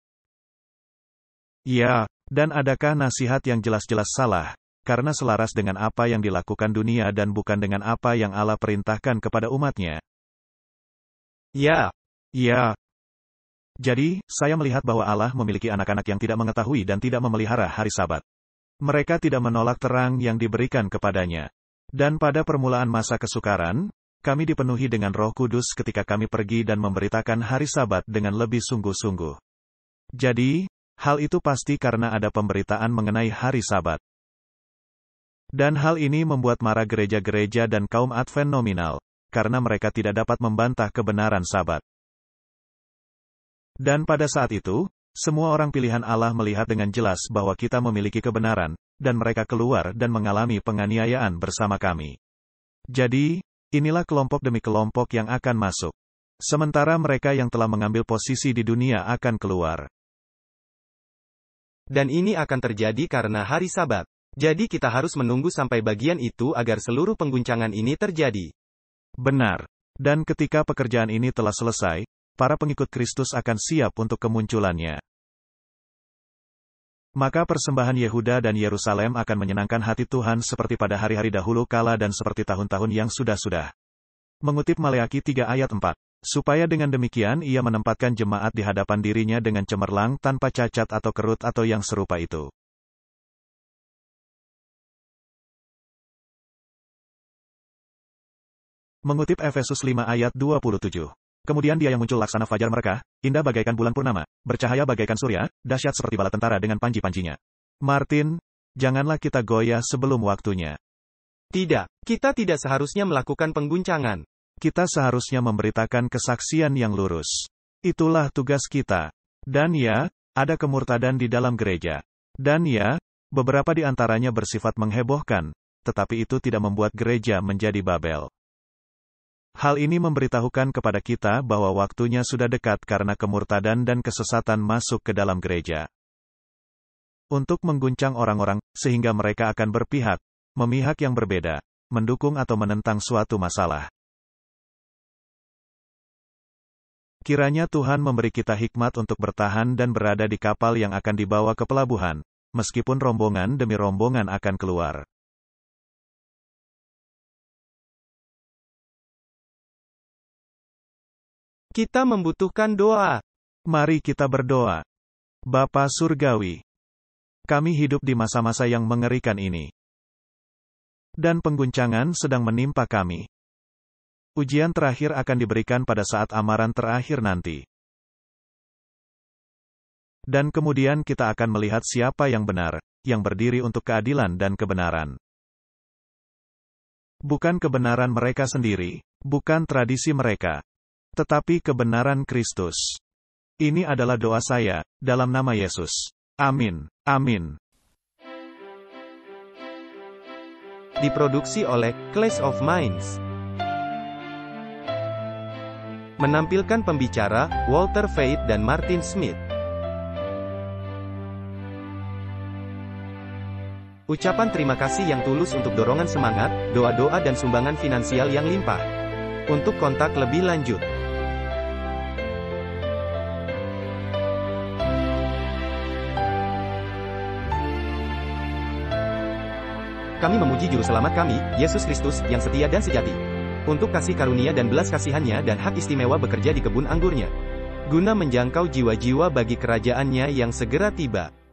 Ya, dan adakah nasihat yang jelas-jelas salah, karena selaras dengan apa yang dilakukan dunia dan bukan dengan apa yang Allah perintahkan kepada umatnya? Ya. Ya. Jadi, saya melihat bahwa Allah memiliki anak-anak yang tidak mengetahui dan tidak memelihara hari Sabat. Mereka tidak menolak terang yang diberikan kepadanya. Dan pada permulaan masa kesukaran, kami dipenuhi dengan Roh Kudus ketika kami pergi dan memberitakan hari Sabat dengan lebih sungguh-sungguh. Jadi, hal itu pasti karena ada pemberitaan mengenai hari Sabat. Dan hal ini membuat marah gereja-gereja dan kaum Advent nominal, karena mereka tidak dapat membantah kebenaran Sabat. Dan pada saat itu, semua orang pilihan Allah melihat dengan jelas bahwa kita memiliki kebenaran, dan mereka keluar dan mengalami penganiayaan bersama kami. Jadi, inilah kelompok demi kelompok yang akan masuk. Sementara mereka yang telah mengambil posisi di dunia akan keluar. Dan ini akan terjadi karena hari Sabat. Jadi kita harus menunggu sampai bagian itu agar seluruh pengguncangan ini terjadi. Benar. Dan ketika pekerjaan ini telah selesai, para pengikut Kristus akan siap untuk kemunculannya. Maka persembahan Yehuda dan Yerusalem akan menyenangkan hati Tuhan seperti pada hari-hari dahulu kala dan seperti tahun-tahun yang sudah-sudah. Mengutip Maleakhi tiga ayat empat. Supaya dengan demikian ia menempatkan jemaat di hadapan dirinya dengan cemerlang tanpa cacat atau kerut atau yang serupa itu. Mengutip Efesus lima ayat dua puluh tujuh. Kemudian dia yang muncul laksana fajar mereka, indah bagaikan bulan purnama, bercahaya bagaikan surya, dahsyat seperti bala tentara dengan panji-panjinya. Martin, janganlah kita goyah sebelum waktunya. Tidak, kita tidak seharusnya melakukan pengguncangan. Kita seharusnya memberitakan kesaksian yang lurus. Itulah tugas kita. Dan ya, ada kemurtadan di dalam gereja. Dan ya, beberapa di antaranya bersifat menghebohkan, tetapi itu tidak membuat gereja menjadi Babel. Hal ini memberitahukan kepada kita bahwa waktunya sudah dekat karena kemurtadan dan kesesatan masuk ke dalam gereja. Untuk mengguncang orang-orang, sehingga mereka akan berpihak, memihak yang berbeda, mendukung atau menentang suatu masalah. Kiranya Tuhan memberi kita hikmat untuk bertahan dan berada di kapal yang akan dibawa ke pelabuhan, meskipun rombongan demi rombongan akan keluar. Kita membutuhkan doa. Mari kita berdoa. Bapa Surgawi, kami hidup di masa-masa yang mengerikan ini. Dan pengguncangan sedang menimpa kami. Ujian terakhir akan diberikan pada saat amaran terakhir nanti. Dan kemudian kita akan melihat siapa yang benar, yang berdiri untuk keadilan dan kebenaran. Bukan kebenaran mereka sendiri, bukan tradisi mereka, tetapi kebenaran Kristus. Ini adalah doa saya, dalam nama Yesus. Amin. Amin. Diproduksi oleh Clash of Minds. Menampilkan pembicara, Walter Veit dan Martin Smith. Ucapan terima kasih yang tulus untuk dorongan semangat, doa-doa dan sumbangan finansial yang limpah. Untuk kontak lebih lanjut, kami memuji Juru Selamat kami, Yesus Kristus, yang setia dan sejati. Untuk kasih karunia dan belas kasihannya dan hak istimewa bekerja di kebun anggurnya. Guna menjangkau jiwa-jiwa bagi kerajaannya yang segera tiba.